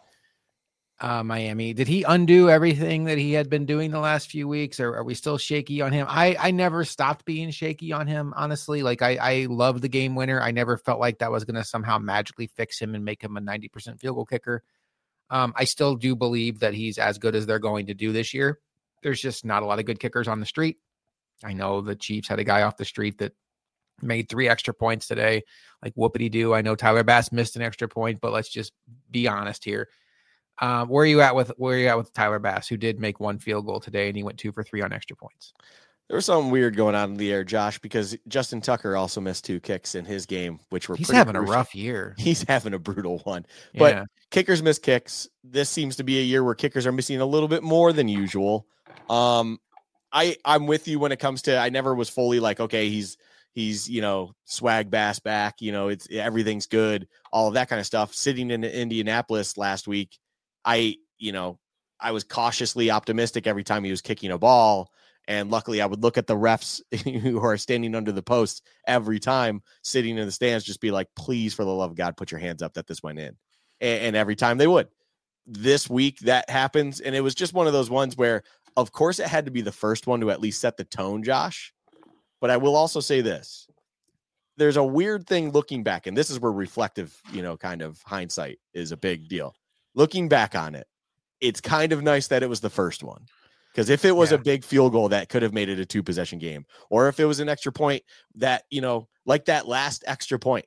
uh, Miami. Did he undo everything that he had been doing the last few weeks, or are we still shaky on him? I, I never stopped being shaky on him, honestly. Like, I, I love the game winner. I never felt like that was going to somehow magically fix him and make him a ninety percent field goal kicker. Um, I still do believe that he's as good as they're going to do this year. There's just not a lot of good kickers on the street. I know the Chiefs had a guy off the street that made three extra points today, like whoopity-doo. I know Tyler Bass missed an extra point, but let's just be honest here. Um, where are you at with where are you at with Tyler Bass, who did make one field goal today and he went two for three on extra points? There was something weird going on in the air, Josh, because Justin Tucker also missed two kicks in his game, which were he's pretty having crucial. a rough year. He's having a brutal one, but yeah. kickers miss kicks. This seems to be a year where kickers are missing a little bit more than usual. Um, I I'm with you when it comes to, I never was fully like, okay, he's, he's, you know, swag Bass back, you know, it's everything's good, all of that kind of stuff. Sitting in Indianapolis last week, I, you know, I was cautiously optimistic every time he was kicking a ball. And luckily I would look at the refs who are standing under the post every time sitting in the stands, just be like, please, for the love of God, put your hands up that this went in. And, and every time they would. This week that happens. And it was just one of those ones where, of course, it had to be the first one to at least set the tone, Josh. But I will also say this. There's a weird thing looking back, and this is where reflective, you know, kind of hindsight is a big deal. Looking back on it, it's kind of nice that it was the first one. Because if it was yeah. a big field goal, that could have made it a two possession game. Or if it was an extra point that, you know, like that last extra point,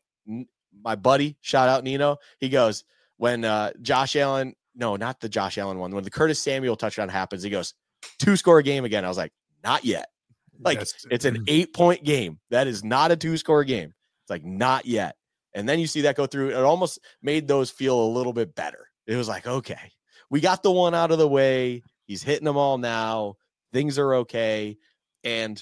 my buddy, shout out Nino, he goes, when uh, Josh Allen, no, not the Josh Allen one, when the Curtis Samuel touchdown happens, he goes, two score game again. I was like, not yet. Like, yes. It's an eight point game. That is not a two score game. It's like, not yet. And then you see that go through. It almost made those feel a little bit better. It was like, okay, we got the one out of the way. He's hitting them all now. Things are okay. And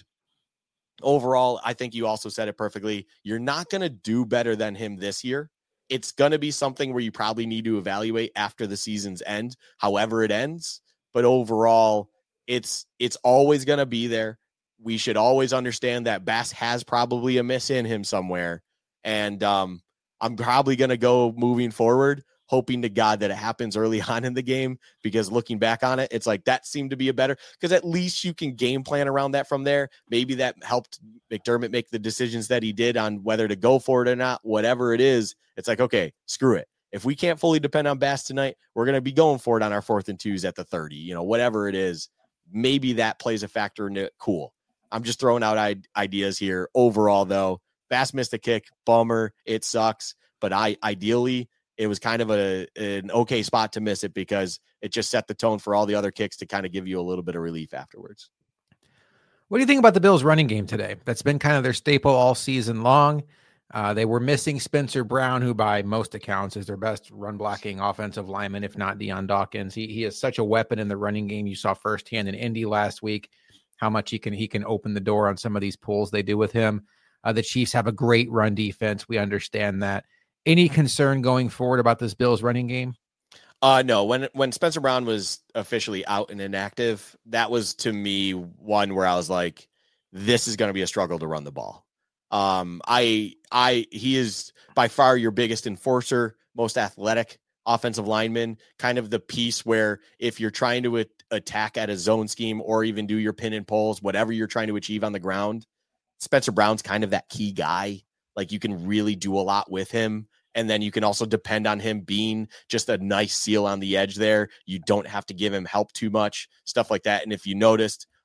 overall, I think you also said it perfectly. You're not going to do better than him this year. It's going to be something where you probably need to evaluate after the season's end, however it ends. But overall, it's it's always going to be there. We should always understand that Bass has probably a miss in him somewhere. And um, I'm probably going to go moving forward, hoping to God that it happens early on in the game, because looking back on it, it's like that seemed to be a better, because at least you can game plan around that from there. Maybe that helped McDermott make the decisions that he did on whether to go for it or not, whatever it is. It's like, okay, screw it. If we can't fully depend on Bass tonight, we're going to be going for it on our fourth and twos at the thirty, you know, whatever it is. Maybe that plays a factor in it. Cool. I'm just throwing out I- ideas here. Overall, though, Bass missed a kick. Bummer. It sucks. But I ideally, it was kind of a an okay spot to miss it, because it just set the tone for all the other kicks to kind of give you a little bit of relief afterwards. What do you think about the Bills running game today? That's been kind of their staple all season long. Uh, they were missing Spencer Brown, who by most accounts is their best run blocking offensive lineman, if not Deion Dawkins. He he is such a weapon in the running game. You saw firsthand in Indy last week how much he can he can open the door on some of these pulls they do with him. Uh, the Chiefs have a great run defense. We understand that. Any concern going forward about this Bills running game? Uh, no, when, when Spencer Brown was officially out and inactive, that was to me one where I was like, this is going to be a struggle to run the ball. Um, I, I, he is by far your biggest enforcer, most athletic offensive lineman, kind of the piece where if you're trying to a- attack at a zone scheme or even do your pin and pulls, whatever you're trying to achieve on the ground, Spencer Brown's kind of that key guy. Like, you can really do a lot with him. And then you can also depend on him being just a nice seal on the edge there. You don't have to give him help too much, stuff like that. And if you noticed,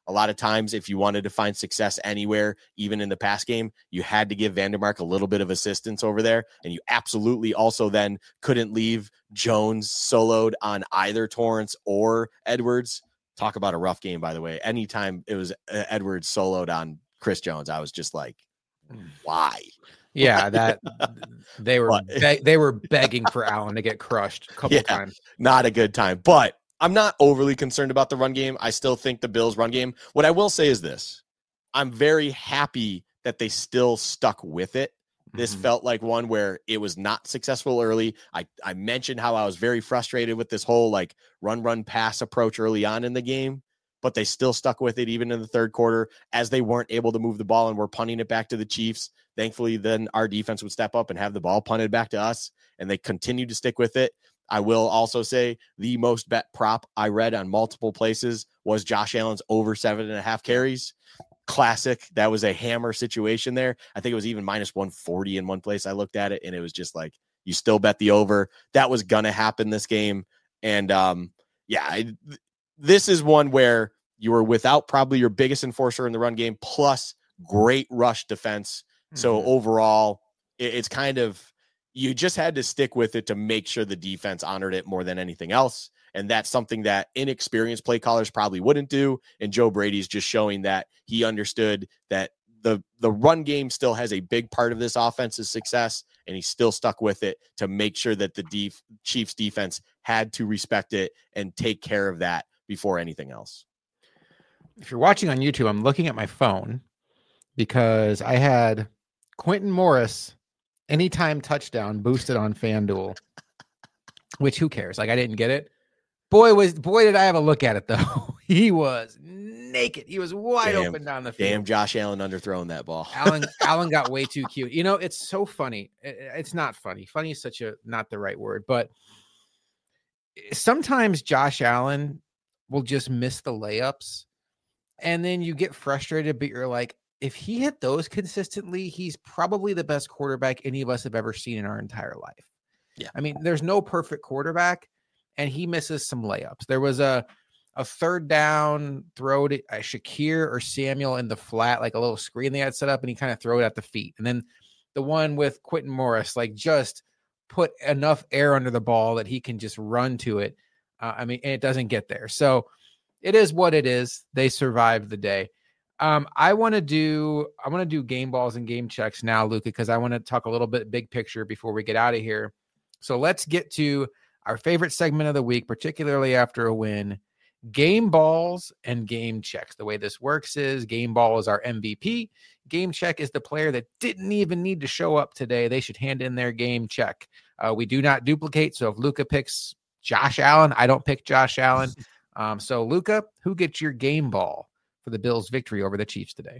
A lot of times, if you wanted to find success anywhere, even in the pass game, you had to give Vandermark a little bit of assistance over there. And you absolutely also then couldn't leave Jones soloed on either Torrance or Edwards. Talk about a rough game, by the way. Anytime it was Edwards soloed on Chris Jones, I was just like, why? Yeah, that they were be- they were begging for Allen to get crushed a couple yeah, times. Not a good time. But I'm not overly concerned about the run game. I still think the Bills' run game. What I will say is this. I'm very happy that they still stuck with it. This mm-hmm. felt like one where it was not successful early. I, I mentioned how I was very frustrated with this whole like run, run, pass approach early on in the game, but they still stuck with it even in the third quarter as they weren't able to move the ball and were punting it back to the Chiefs. Thankfully, then our defense would step up and have the ball punted back to us, and they continued to stick with it. I will also say the most bet prop I read on multiple places was Josh Allen's over seven and a half carries. Classic. That was a hammer situation there. I think it was even minus one forty in one place. I looked at it and it was just like, you still bet the over. That was going to happen this game. And um, yeah, I, this is one where you were without probably your biggest enforcer in the run game, plus great rush defense. Mm-hmm. So overall, it, it's kind of, you just had to stick with it to make sure the defense honored it more than anything else. And that's something that inexperienced play callers probably wouldn't do. And Joe Brady's just showing that he understood that the, the run game still has a big part of this offense's success, and he still stuck with it to make sure that the def- Chiefs defense had to respect it and take care of that before anything else. If you're watching on YouTube, I'm looking at my phone because I had Quentin Morris anytime touchdown boosted on FanDuel, which who cares? Like, I didn't get it. Boy, was boy, did I have a look at it, though. He was naked. He was wide damn, open down the field. Damn, Josh Allen underthrowing that ball. Allen, Allen got way too cute. You know, it's so funny. It's not funny. Funny is such a not the right word, but sometimes Josh Allen will just miss the layups, and then you get frustrated, but you're like, if he hit those consistently, he's probably the best quarterback any of us have ever seen in our entire life. Yeah. I mean, there's no perfect quarterback, and he misses some layups. There was a, a third down throw to uh, Shakir or Samuel in the flat, like a little screen they had set up, and he kind of threw it at the feet. And then the one with Quentin Morris, like just put enough air under the ball that he can just run to it. Uh, I mean, and it doesn't get there. So it is what it is. They survived the day. Um, I want to do, I want to do game balls and game checks now, Luka, because I want to talk a little bit big picture before we get out of here. So let's get to our favorite segment of the week, particularly after a win, game balls and game checks. The way this works is game ball is our M V P. Game check is the player that didn't even need to show up today. They should hand in their game check. Uh, we do not duplicate. So if Luka picks Josh Allen, I don't pick Josh Allen. Um, so Luka, who gets your game ball for the Bills' victory over the Chiefs today?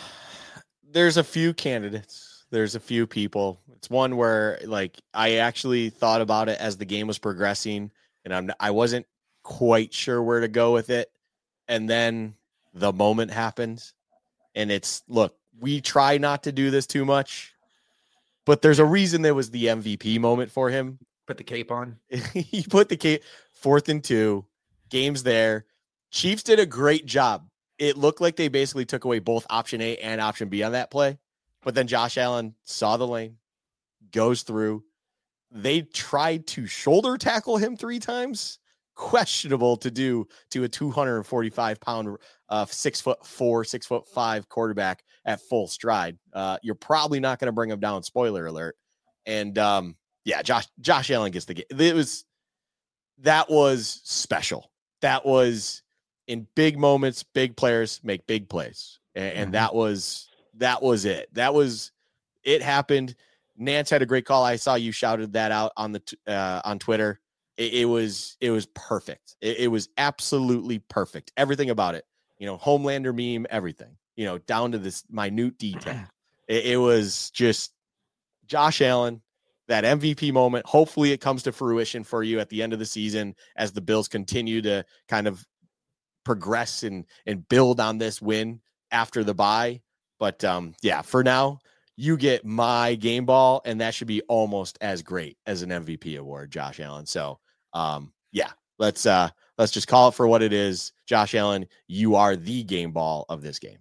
There's a few candidates. There's a few people. It's one where, like, I actually thought about it as the game was progressing, and I'm I wasn't quite sure where to go with it. And then the moment happens, and it's, look, we try not to do this too much, but there's a reason there was the M V P moment for him. Put the cape on. He put the cape, fourth and two, game's there. Chiefs did a great job. It looked like they basically took away both option A and option B on that play. But then Josh Allen saw the lane, goes through. They tried to shoulder tackle him three times. Questionable to do to a two hundred forty-five pound, uh, six foot four, six foot five quarterback at full stride. Uh, you're probably not going to bring him down. Spoiler alert. And um, yeah, Josh Josh Allen gets the game. It was that was special. That was in big moments, big players make big plays, and, and mm-hmm. that was. That was it. That was it happened. Nance had a great call. I saw you shouted that out on the uh, on Twitter. It, it was it was perfect. It, it was absolutely perfect. Everything about it. You know, Homelander meme, everything. You know, down to this minute detail. It, it was just Josh Allen, that M V P moment. Hopefully, it comes to fruition for you at the end of the season as the Bills continue to kind of progress and and build on this win after the bye. But um, yeah, for now, you get my game ball, and that should be almost as great as an M V P award, Josh Allen. So um, yeah, Let's uh let's just call it for what it is. Josh Allen, you are the game ball of this game.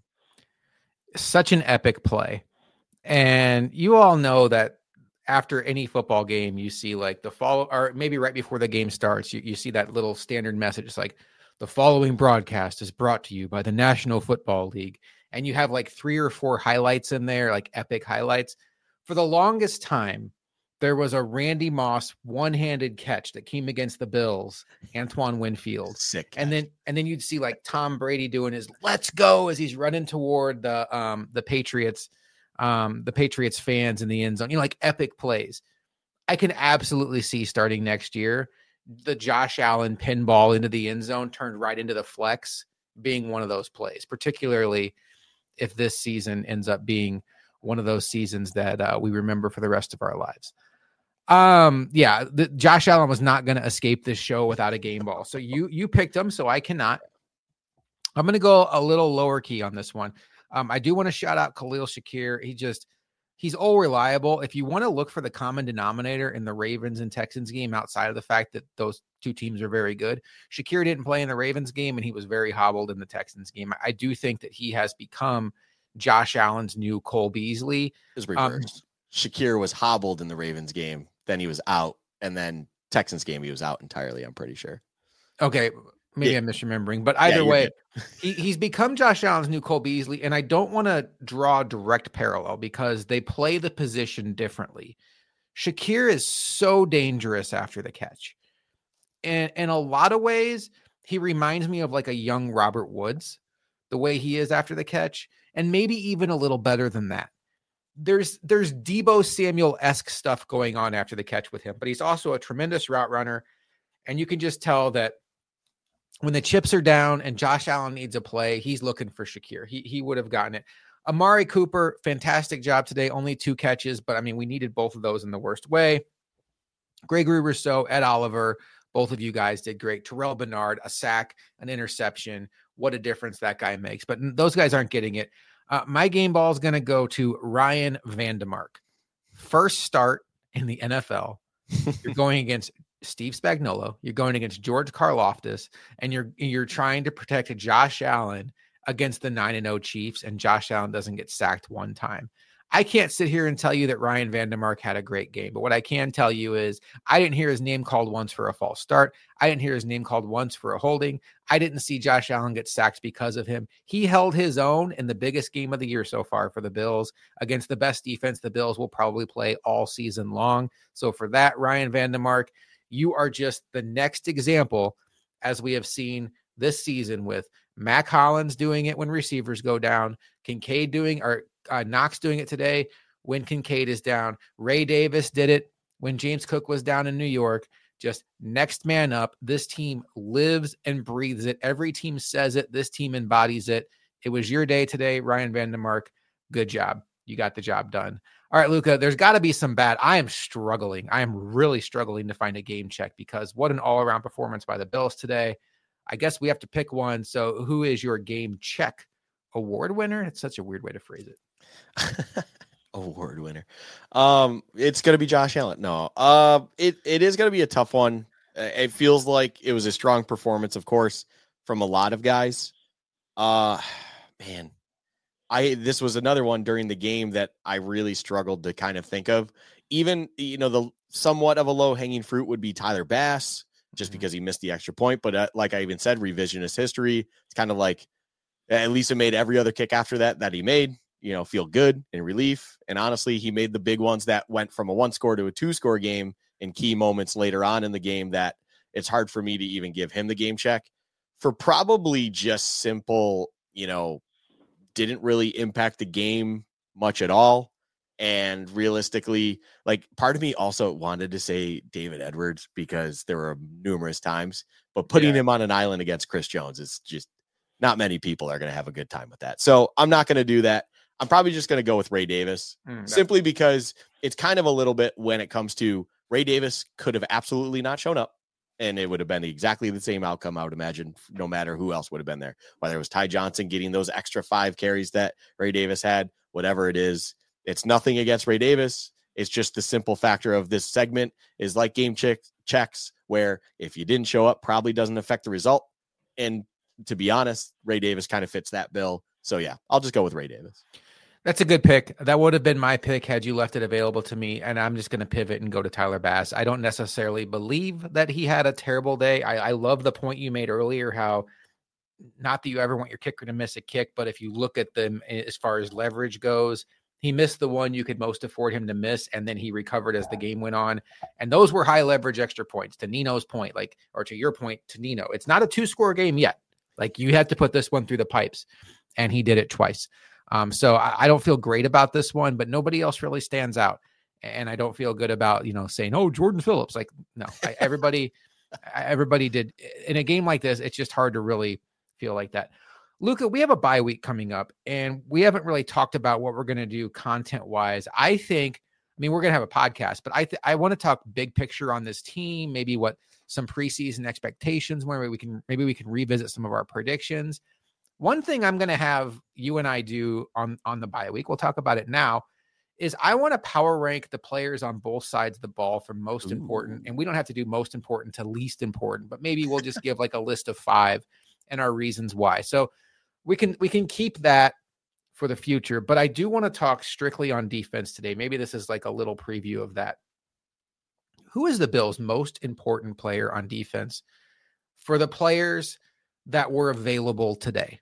Such an epic play. And you all know that after any football game, you see like the follow, or maybe right before the game starts, you, you see that little standard message. It's like, the following broadcast is brought to you by the National Football League. And you have like three or four highlights in there, like epic highlights. For the longest time, there was a Randy Moss one-handed catch that came against the Bills, Antoine Winfield. Sick catch. And then and then you'd see like Tom Brady doing his let's go as he's running toward the um the Patriots, um, the Patriots fans in the end zone. You know, like epic plays. I can absolutely see starting next year the Josh Allen pinball into the end zone turned right into the flex being one of those plays, particularly if this season ends up being one of those seasons that uh, we remember for the rest of our lives. Um, yeah, the, Josh Allen was not going to escape this show without a game ball. So you, you picked him. So I cannot. I'm going to go a little lower key on this one. Um, I do want to shout out Khalil Shakir. He just, he's all reliable. If you want to look for the common denominator in the Ravens and Texans game, outside of the fact that those two teams are very good, Shakir didn't play in the Ravens game and he was very hobbled in the Texans game. I do think that he has become Josh Allen's new Cole Beasley. It's reversed. Um, Shakir was hobbled in the Ravens game. Then he was out. And then Texans game, he was out entirely, I'm pretty sure. Okay. Maybe yeah. I'm misremembering, but either yeah, way, he, he's become Josh Allen's new Cole Beasley. And I don't want to draw a direct parallel because they play the position differently. Shakir is so dangerous after the catch. And in a lot of ways, he reminds me of like a young Robert Woods, the way he is after the catch, and maybe even a little better than that. There's there's Deebo Samuel-esque stuff going on after the catch with him, but he's also a tremendous route runner. And you can just tell that when the chips are down and Josh Allen needs a play, he's looking for Shakir. He he would have gotten it. Amari Cooper, fantastic job today. Only two catches, but I mean, we needed both of those in the worst way. Gregory Rousseau, Ed Oliver, both of you guys did great. Terrell Bernard, a sack, an interception. What a difference that guy makes. But those guys aren't getting it. Uh, my game ball is going to go to Ryan Vandemark. First start in the N F L. You're going against Steve Spagnuolo. You're going against George Karlaftis, and you're you're trying to protect Josh Allen against the nine and oh Chiefs, and Josh Allen doesn't get sacked one time. I can't sit here and tell you that Ryan Vandemark had a great game, but what I can tell you is I didn't hear his name called once for a false start. I didn't hear his name called once for a holding. I didn't see Josh Allen get sacked because of him. He held his own in the biggest game of the year so far for the Bills against the best defense the Bills will probably play all season long. So for that, Ryan Vandemark, you are just the next example, as we have seen this season with Mac Hollins doing it when receivers go down, Kincaid doing, or uh, Knox doing it today when Kincaid is down. Ray Davis did it when James Cook was down in New York. Just next man up. This team lives and breathes it. Every team says it. This team embodies it. It was your day today, Ryan Vandemark. Good job. You got the job done. All right, Luca, there's got to be some bad. I am struggling. I am really struggling to find a game check because what an all-around performance by the Bills today. I guess we have to pick one. So who is your game check award winner? It's such a weird way to phrase it. Award winner. Um, it's going to be Josh Allen. No, uh, it, it is going to be a tough one. It feels like it was a strong performance, of course, from a lot of guys. Uh, man, I, this was another one during the game that I really struggled to kind of think of. Even, you know, the somewhat of a low hanging fruit would be Tyler Bass, just because he missed the extra point. But uh, like I even said, revisionist history. It's kind of like at least it made every other kick after that that he made, you know, feel good and relief. And honestly, he made the big ones that went from a one score to a two score game in key moments later on in the game that it's hard for me to even give him the game check for probably just simple, you know, didn't really impact the game much at all. And realistically, like part of me also wanted to say David Edwards because there were numerous times, but putting yeah. him on an island against Chris Jones is just not many people are going to have a good time with that. So I'm not going to do that. I'm probably just going to go with Ray Davis mm, simply because it's kind of a little bit when it comes to Ray Davis could have absolutely not shown up and it would have been exactly the same outcome. I would imagine no matter who else would have been there, whether it was Ty Johnson getting those extra five carries that Ray Davis had, whatever it is. It's nothing against Ray Davis. It's just the simple factor of this segment is like game check checks, where if you didn't show up, probably doesn't affect the result. And to be honest, Ray Davis kind of fits that bill. So yeah, I'll just go with Ray Davis. That's a good pick. That would have been my pick had you left it available to me. And I'm just going to pivot and go to Tyler Bass. I don't necessarily believe that he had a terrible day. I, I love the point you made earlier, how not that you ever want your kicker to miss a kick, but if you look at them as far as leverage goes, he missed the one you could most afford him to miss, and then he recovered as the game went on. And those were high leverage extra points. To Nino's point, like, or to your point, to Nino, it's not a two score game yet. Like, you had to put this one through the pipes, and he did it twice. Um, so I, I don't feel great about this one, but nobody else really stands out. And I don't feel good about, you know, saying, oh, Jordan Phillips. Like, no, I, everybody, everybody did. In a game like this, it's just hard to really feel like that. Luka, we have a bye week coming up, and we haven't really talked about what we're going to do content wise. I think, I mean, we're going to have a podcast, but I th- I want to talk big picture on this team, maybe what some preseason expectations were. Maybe we can, maybe we can revisit some of our predictions. One thing I'm going to have you and I do on, on the bye week, we'll talk about it now, is I want to power rank the players on both sides of the ball from most Ooh. important. And we don't have to do most important to least important, but maybe we'll just give like a list of five and our reasons why. So we can, we can keep that for the future, but I do want to talk strictly on defense today. Maybe this is like a little preview of that. Who is the Bills' most important player on defense for the players that were available today?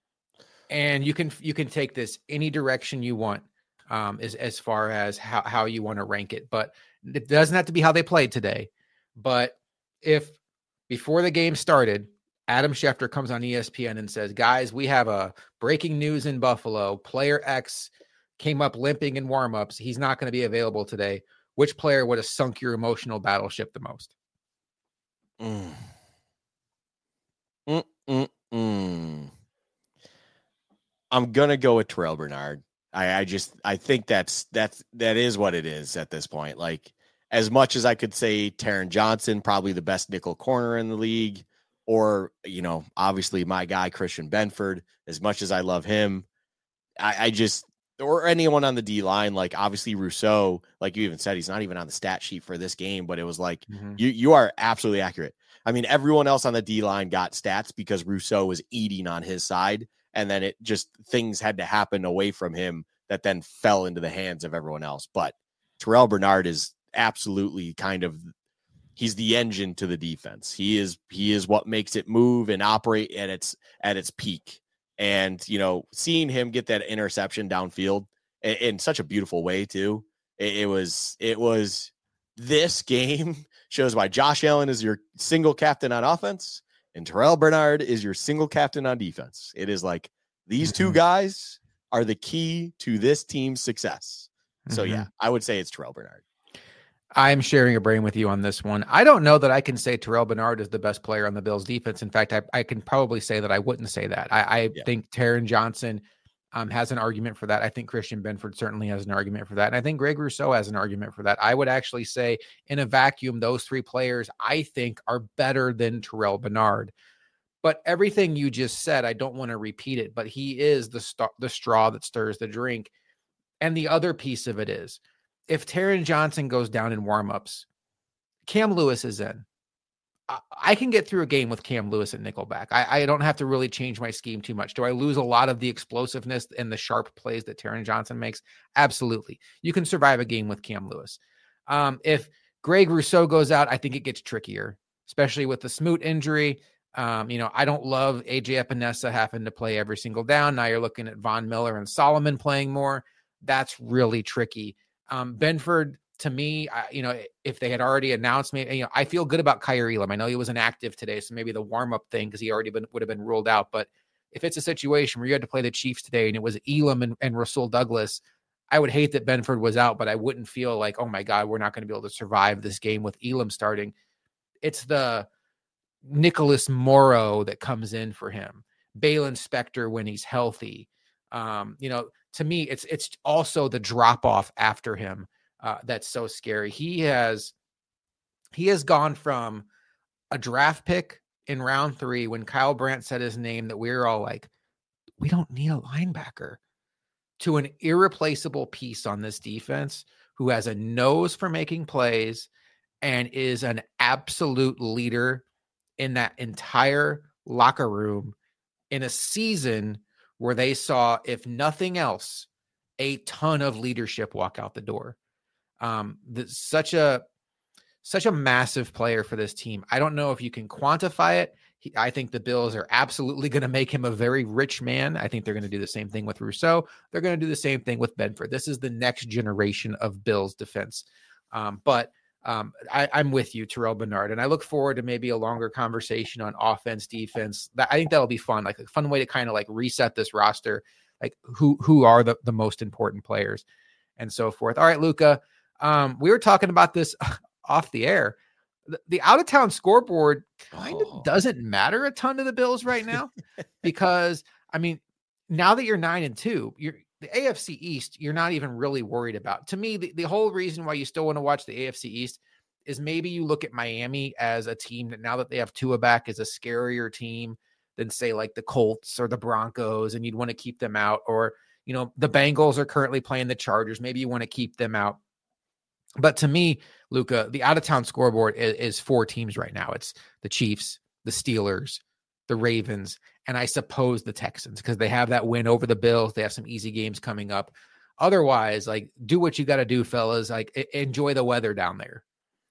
And you can you can take this any direction you want, um, as as far as how, how you want to rank it. But it doesn't have to be how they played today. But if before the game started, Adam Schefter comes on E S P N and says, guys, we have a breaking news in Buffalo. Player X came up limping in warmups. He's not going to be available today. Which player would have sunk your emotional battleship the most? Mm. Mm-mm-mm. I'm gonna go with Terrell Bernard. I, I just I think that's that's that is what it is at this point. Like, as much as I could say Taron Johnson, probably the best nickel corner in the league, or, you know, obviously my guy Christian Benford, as much as I love him, I, I just or anyone on the D line, like obviously Rousseau, like you even said, he's not even on the stat sheet for this game, but it was like mm-hmm. you you are absolutely accurate. I mean, everyone else on the D line got stats because Rousseau was eating on his side. And then it just things had to happen away from him that then fell into the hands of everyone else. But Terrell Bernard is absolutely kind of, he's the engine to the defense. He is, he is what makes it move and operate at its, at its peak. And, you know, seeing him get that interception downfield in, in such a beautiful way too. It, it was, it was this game shows why Josh Allen is your single captain on offense. And Terrell Bernard is your single captain on defense. It is like these two guys are the key to this team's success. Mm-hmm. So, yeah, I would say it's Terrell Bernard. I'm sharing a brain with you on this one. I don't know that I can say Terrell Bernard is the best player on the Bills defense. In fact, I, I can probably say that I wouldn't say that. I, I yeah. think Taron Johnson um, has an argument for that. I think Christian Benford certainly has an argument for that. And I think Greg Rousseau has an argument for that. I would actually say in a vacuum, those three players, I think, are better than Terrell Bernard. But everything you just said, I don't want to repeat it, but he is the, st- the straw that stirs the drink. And the other piece of it is, if Taron Johnson goes down in warmups, Cam Lewis is in. I can get through a game with Cam Lewis at nickelback. I, I don't have to really change my scheme too much. Do I lose a lot of the explosiveness and the sharp plays that Taron Johnson makes? Absolutely. You can survive a game with Cam Lewis. Um, if Greg Rousseau goes out, I think it gets trickier, especially with the Smoot injury. Um, you know, I don't love A J Epinesa having to play every single down. Now you're looking at Von Miller and Solomon playing more. That's really tricky. Um, Benford, to me, I, you know, if they had already announced me, you know, I feel good about Kaiir Elam. I know he was inactive today, so maybe the warm-up thing, because he already been, would have been ruled out. But if it's a situation where you had to play the Chiefs today and it was Elam and, and Rasul Douglas, I would hate that Benford was out, but I wouldn't feel like, oh my God, we're not going to be able to survive this game with Elam starting. It's the Nicholas Morrow that comes in for him, Balin Spector when he's healthy. Um, you know, to me, it's it's also the drop off after him uh, that's so scary. He has he has gone from a draft pick in round three when Kyle Brandt said his name that we were all like, we don't need a linebacker, to an irreplaceable piece on this defense who has a nose for making plays and is an absolute leader in that entire locker room in a season where they saw, if nothing else, a ton of leadership walk out the door. Um, the, such a such a massive player for this team. I don't know if you can quantify it. He, I think the Bills are absolutely going to make him a very rich man. I think they're going to do the same thing with Rousseau. They're going to do the same thing with Benford. This is the next generation of Bills defense. Um, but um, I, I'm with you, Terrell Bernard, and I look forward to maybe a longer conversation on offense, defense. That, I think that'll be fun, like a fun way to kind of like reset this roster, like who who are the, the most important players and so forth. All right, Luka, um, we were talking about this off the air. The, the out-of-town scoreboard kind of Oh. doesn't matter a ton to the Bills right now because, I mean, now that you're nine and two, you're the A F C East, you're not even really worried about. To me, the, the whole reason why you still want to watch the A F C East is maybe you look at Miami as a team that now that they have Tua back is a scarier team than say like the Colts or the Broncos, and you'd want to keep them out. Or, you know, the Bengals are currently playing the Chargers. Maybe you want to keep them out. But to me, Luka, the out-of-town scoreboard is, is four teams right now. It's the Chiefs, the Steelers, the Ravens, and I suppose the Texans, because they have that win over the Bills. They have some easy games coming up. Otherwise, like, do what you got to do, fellas. Like, e- enjoy the weather down there.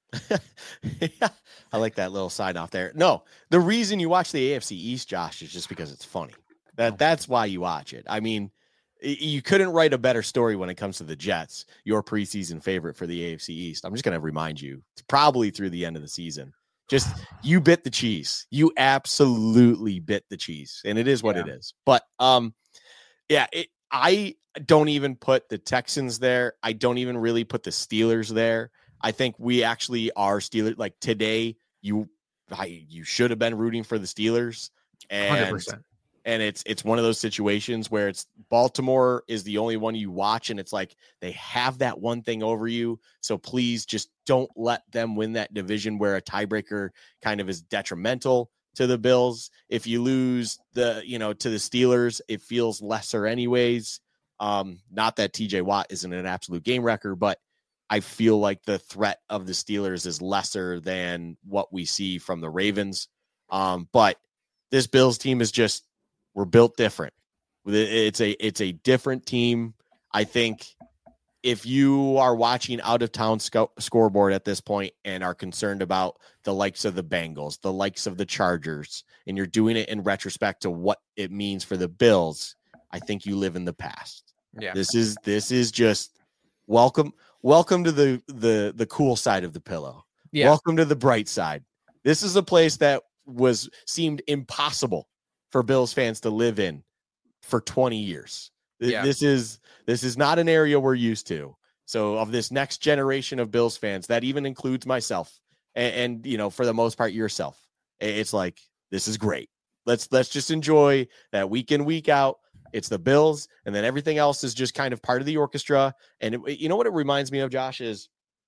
Yeah, I like that little side off there. No, the reason you watch the A F C East, Josh, is just because it's funny. That That's why you watch it. I mean, you couldn't write a better story when it comes to the Jets, your preseason favorite for the A F C East. I'm just going to remind you, probably through the end of the season, just you bit the cheese. You absolutely bit the cheese, and it is what Yeah. it is. But um, yeah, it, I don't even put the Texans there. I don't even really put the Steelers there. I think we actually are Steelers. Like today, you I, you should have been rooting for the Steelers, and one hundred percent. and it's it's one of those situations where it's Baltimore is the only one you watch, and it's like they have that one thing over you. So please just don't let them win that division where a tiebreaker kind of is detrimental to the Bills. If you lose the, you know, to the Steelers, it feels lesser anyways. Um, not that T J Watt isn't an absolute game wrecker, but I feel like the threat of the Steelers is lesser than what we see from the Ravens. Um, but this Bills team is just, we're built different. It's a, it's a different team. I think if you are watching out of town sco- scoreboard at this point and are concerned about the likes of the Bengals, the likes of the Chargers, and you're doing it in retrospect to what it means for the Bills, I think you live in the past. Yeah. This is, this is just welcome. Welcome to the, the, the cool side of the pillow. Yeah. Welcome to the bright side. This is a place that was seemed impossible for Bills fans to live in for twenty years. Yeah. This is, this is not an area we're used to. So of this next generation of Bills fans, that even includes myself and, and, you know, for the most part, yourself, it's like, this is great. Let's, let's just enjoy that week in, week out. It's the Bills, and then everything else is just kind of part of the orchestra. And it, you know what it reminds me of, Josh, is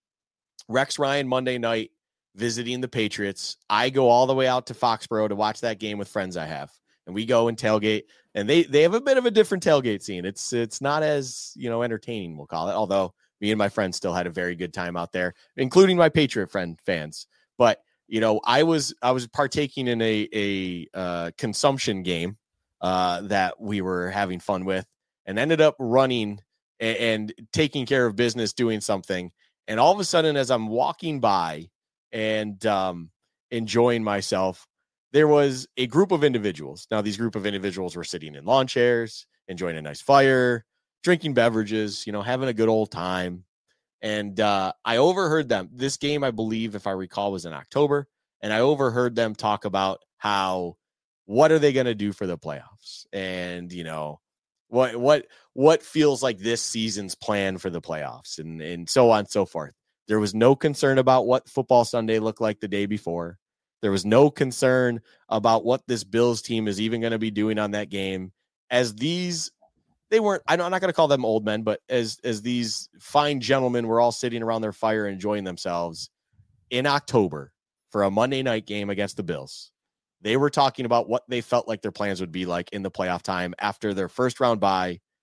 Rex Ryan Monday night visiting the Patriots. I go all the way out to Foxborough to watch that game with friends I have, and we go and tailgate. And they they have a bit of a different tailgate scene. It's it's not as, you know, entertaining, we'll call it. Although me and my friends still had a very good time out there, including my Patriot friend fans. But you know, I was I was partaking in a a uh, consumption game. Uh, that we were having fun with, and ended up running and, and taking care of business, doing something. And all of a sudden, as I'm walking by and um, enjoying myself, there was a group of individuals. Now, these group of individuals were sitting in lawn chairs, enjoying a nice fire, drinking beverages, you know, having a good old time. And uh, I overheard them. This game, I believe, if I recall, was in October. And I overheard them talk about how, what are they going to do for the playoffs? And, you know, what, what, what feels like this season's plan for the playoffs, and, and so on and so forth. There was no concern about what Football Sunday looked like the day before. There was no concern about what this Bills team is even going to be doing on that game, as these, they weren't, I'm not going to call them old men, but as, as these fine gentlemen were all sitting around their fire enjoying themselves in October for a Monday night game against the Bills. They were talking about what they felt like their plans would be like in the playoff time after their first round bye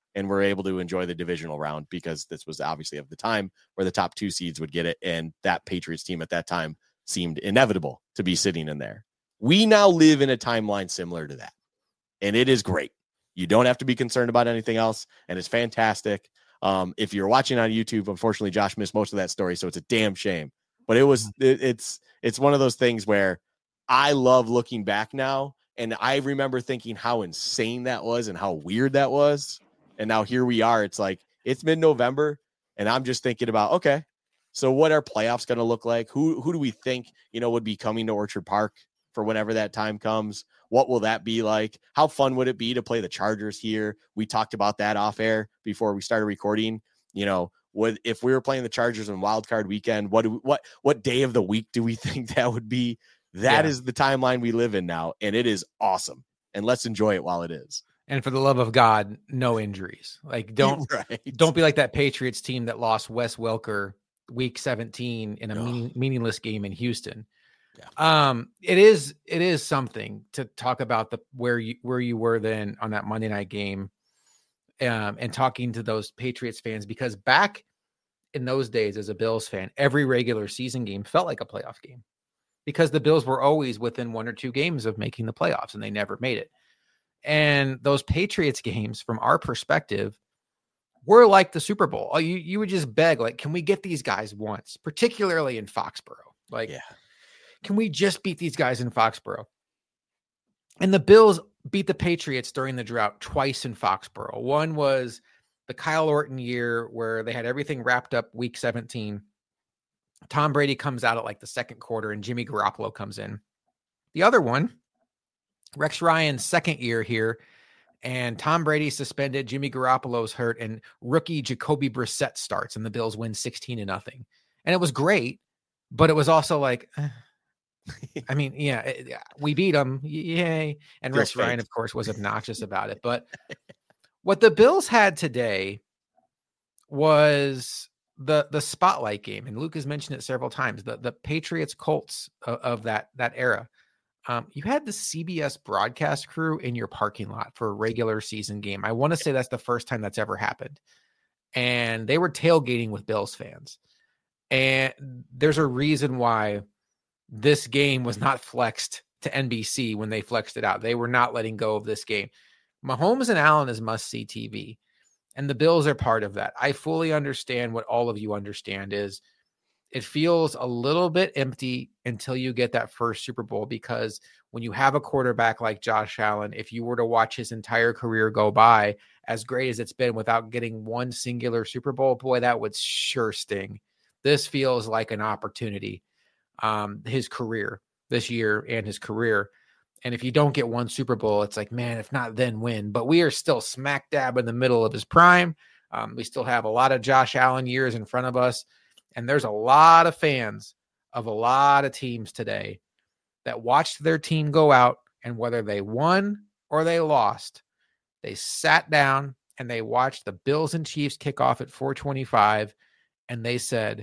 and were able to enjoy the divisional round because this was obviously of the time where the top two seeds would get it. And that Patriots team at that time seemed inevitable to be sitting in there. We now live in a timeline similar to that. And it is great. You don't have to be concerned about anything else. And it's fantastic. Um, if you're watching on YouTube, unfortunately, Josh missed most of that story. So it's a damn shame, but it was, it, it's, it's one of those things where I love looking back now. And I remember thinking how insane that was and how weird that was. And now here we are. It's like, it's mid-November and I'm just thinking about, okay, so what are playoffs going to look like? Who, who do we think, you know, would be coming to Orchard Park for whenever that time comes? What will that be like? How fun would it be to play the Chargers here? We talked about that off air before we started recording. You know, would, if we were playing the Chargers on Wild Card Weekend, what do we, what what day of the week do we think that would be? That yeah. is the timeline we live in now, and it is awesome. And let's enjoy it while it is. And for the love of God, no injuries. Like don't right. don't be like that Patriots team that lost Wes Welker week seventeen in a oh. meaning, meaningless game in Houston. Yeah. Um, it is it is something to talk about the where you where you were then on that Monday night game, um, and talking to those Patriots fans, because back in those days as a Bills fan, every regular season game felt like a playoff game because the Bills were always within one or two games of making the playoffs and they never made it. And those Patriots games, from our perspective, were like the Super Bowl. You you would just beg, like, can we get these guys once, particularly in Foxborough? Like, yeah. Can we just beat these guys in Foxborough? And the Bills beat the Patriots during the drought twice in Foxborough. One was the Kyle Orton year where they had everything wrapped up week seventeen. Tom Brady comes out at like the second quarter and Jimmy Garoppolo comes in. The other one, Rex Ryan's second year here, and Tom Brady suspended, Jimmy Garoppolo's hurt, and rookie Jacoby Brissett starts, and the Bills win sixteen to nothing. And it was great, but it was also like... Eh. I mean, yeah, it, we beat them. Yay. And Rex Ryan, of course, was obnoxious about it. But what the Bills had today was the the spotlight game. And Luke has mentioned it several times, the, the Patriots Colts of, of that, that era. Um, you had the C B S broadcast crew in your parking lot for a regular season game. I want to say that's the first time that's ever happened. And they were tailgating with Bills fans. And there's a reason why this game was not flexed to N B C when they flexed it out. They were not letting go of this game. Mahomes and Allen is must-see T V, and the Bills are part of that. I fully understand what all of you understand is it feels a little bit empty until you get that first Super Bowl, because when you have a quarterback like Josh Allen, if you were to watch his entire career go by, as great as it's been, without getting one singular Super Bowl, boy, that would sure sting. This feels like an opportunity. Um, his career this year and his career. And if you don't get one Super Bowl, it's like, man, if not then when. But we are still smack dab in the middle of his prime. Um, we still have a lot of Josh Allen years in front of us. And there's a lot of fans of a lot of teams today that watched their team go out, and whether they won or they lost, they sat down and they watched the Bills and Chiefs kick off at four twenty-five, and they said,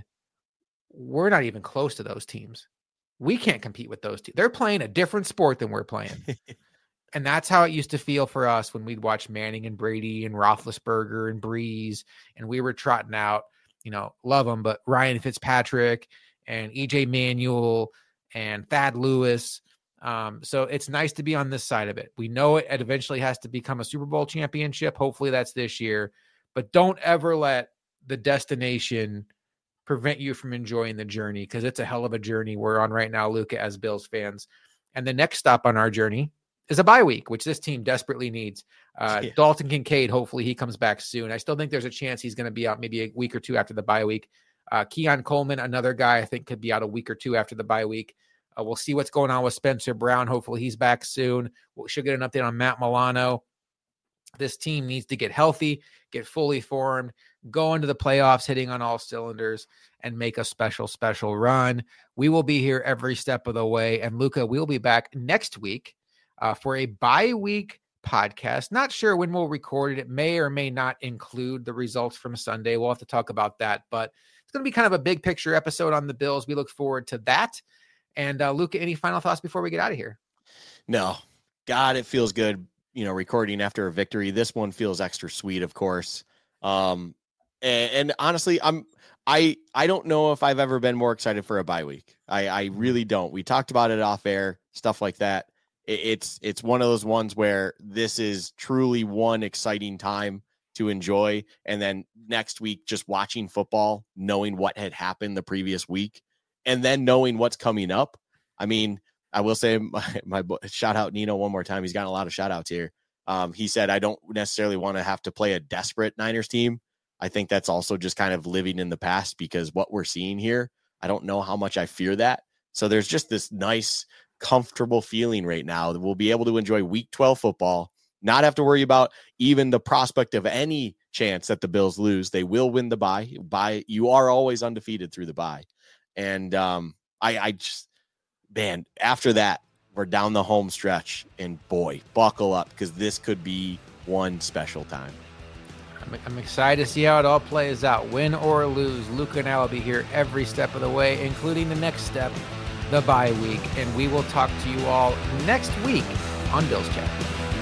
we're not even close to those teams. We can't compete with those teams. They're playing a different sport than we're playing. And that's how it used to feel for us when we'd watch Manning and Brady and Roethlisberger and Breeze, and we were trotting out, you know, love them, but Ryan Fitzpatrick and E J Manuel and Thad Lewis. Um, so it's nice to be on this side of it. We know it, it eventually has to become a Super Bowl championship. Hopefully that's this year, but don't ever let the destination prevent you from enjoying the journey, because it's a hell of a journey we're on right now, Luca, as Bills fans. And the next stop on our journey is a bye week, which this team desperately needs. Uh, yeah. Dalton Kincaid, hopefully he comes back soon. I still think there's a chance he's going to be out maybe a week or two after the bye week. Uh, Keon Coleman, another guy I think could be out a week or two after the bye week. Uh, we'll see what's going on with Spencer Brown. Hopefully he's back soon. We should get an update on Matt Milano. This team needs to get healthy, get fully formed, go into the playoffs hitting on all cylinders, and make a special, special run. We will be here every step of the way. And Luca, we'll be back next week uh, for a bye week podcast. Not sure when we'll record it. It may or may not include the results from Sunday. We'll have to talk about that. But it's going to be kind of a big picture episode on the Bills. We look forward to that. And uh, Luca, any final thoughts before we get out of here? No. God, it feels good. you know, recording after a victory. This one feels extra sweet, of course. Um, and, and honestly, I'm, I, I don't know if I've ever been more excited for a bye week. I, I really don't. We talked about it off air, stuff like that. It, it's, it's one of those ones where this is truly one exciting time to enjoy. And then next week, just watching football, knowing what had happened the previous week, and then knowing what's coming up. I mean, I will say my, my shout out Nino one more time. He's gotten a lot of shout outs here. Um, he said, I don't necessarily want to have to play a desperate Niners team. I think that's also just kind of living in the past, because what we're seeing here, I don't know how much I fear that. So there's just this nice, comfortable feeling right now that we'll be able to enjoy week twelve football, not have to worry about even the prospect of any chance that the Bills lose. They will win the bye. Bye. You are always undefeated through the bye. And um, I, I just, man, after that, we're down the home stretch, and boy, buckle up, because this could be one special time. I'm, I'm excited to see how it all plays out. Win or lose, Luka and I will be here every step of the way, including the next step, the bye week. And we will talk to you all next week on Bills Chat.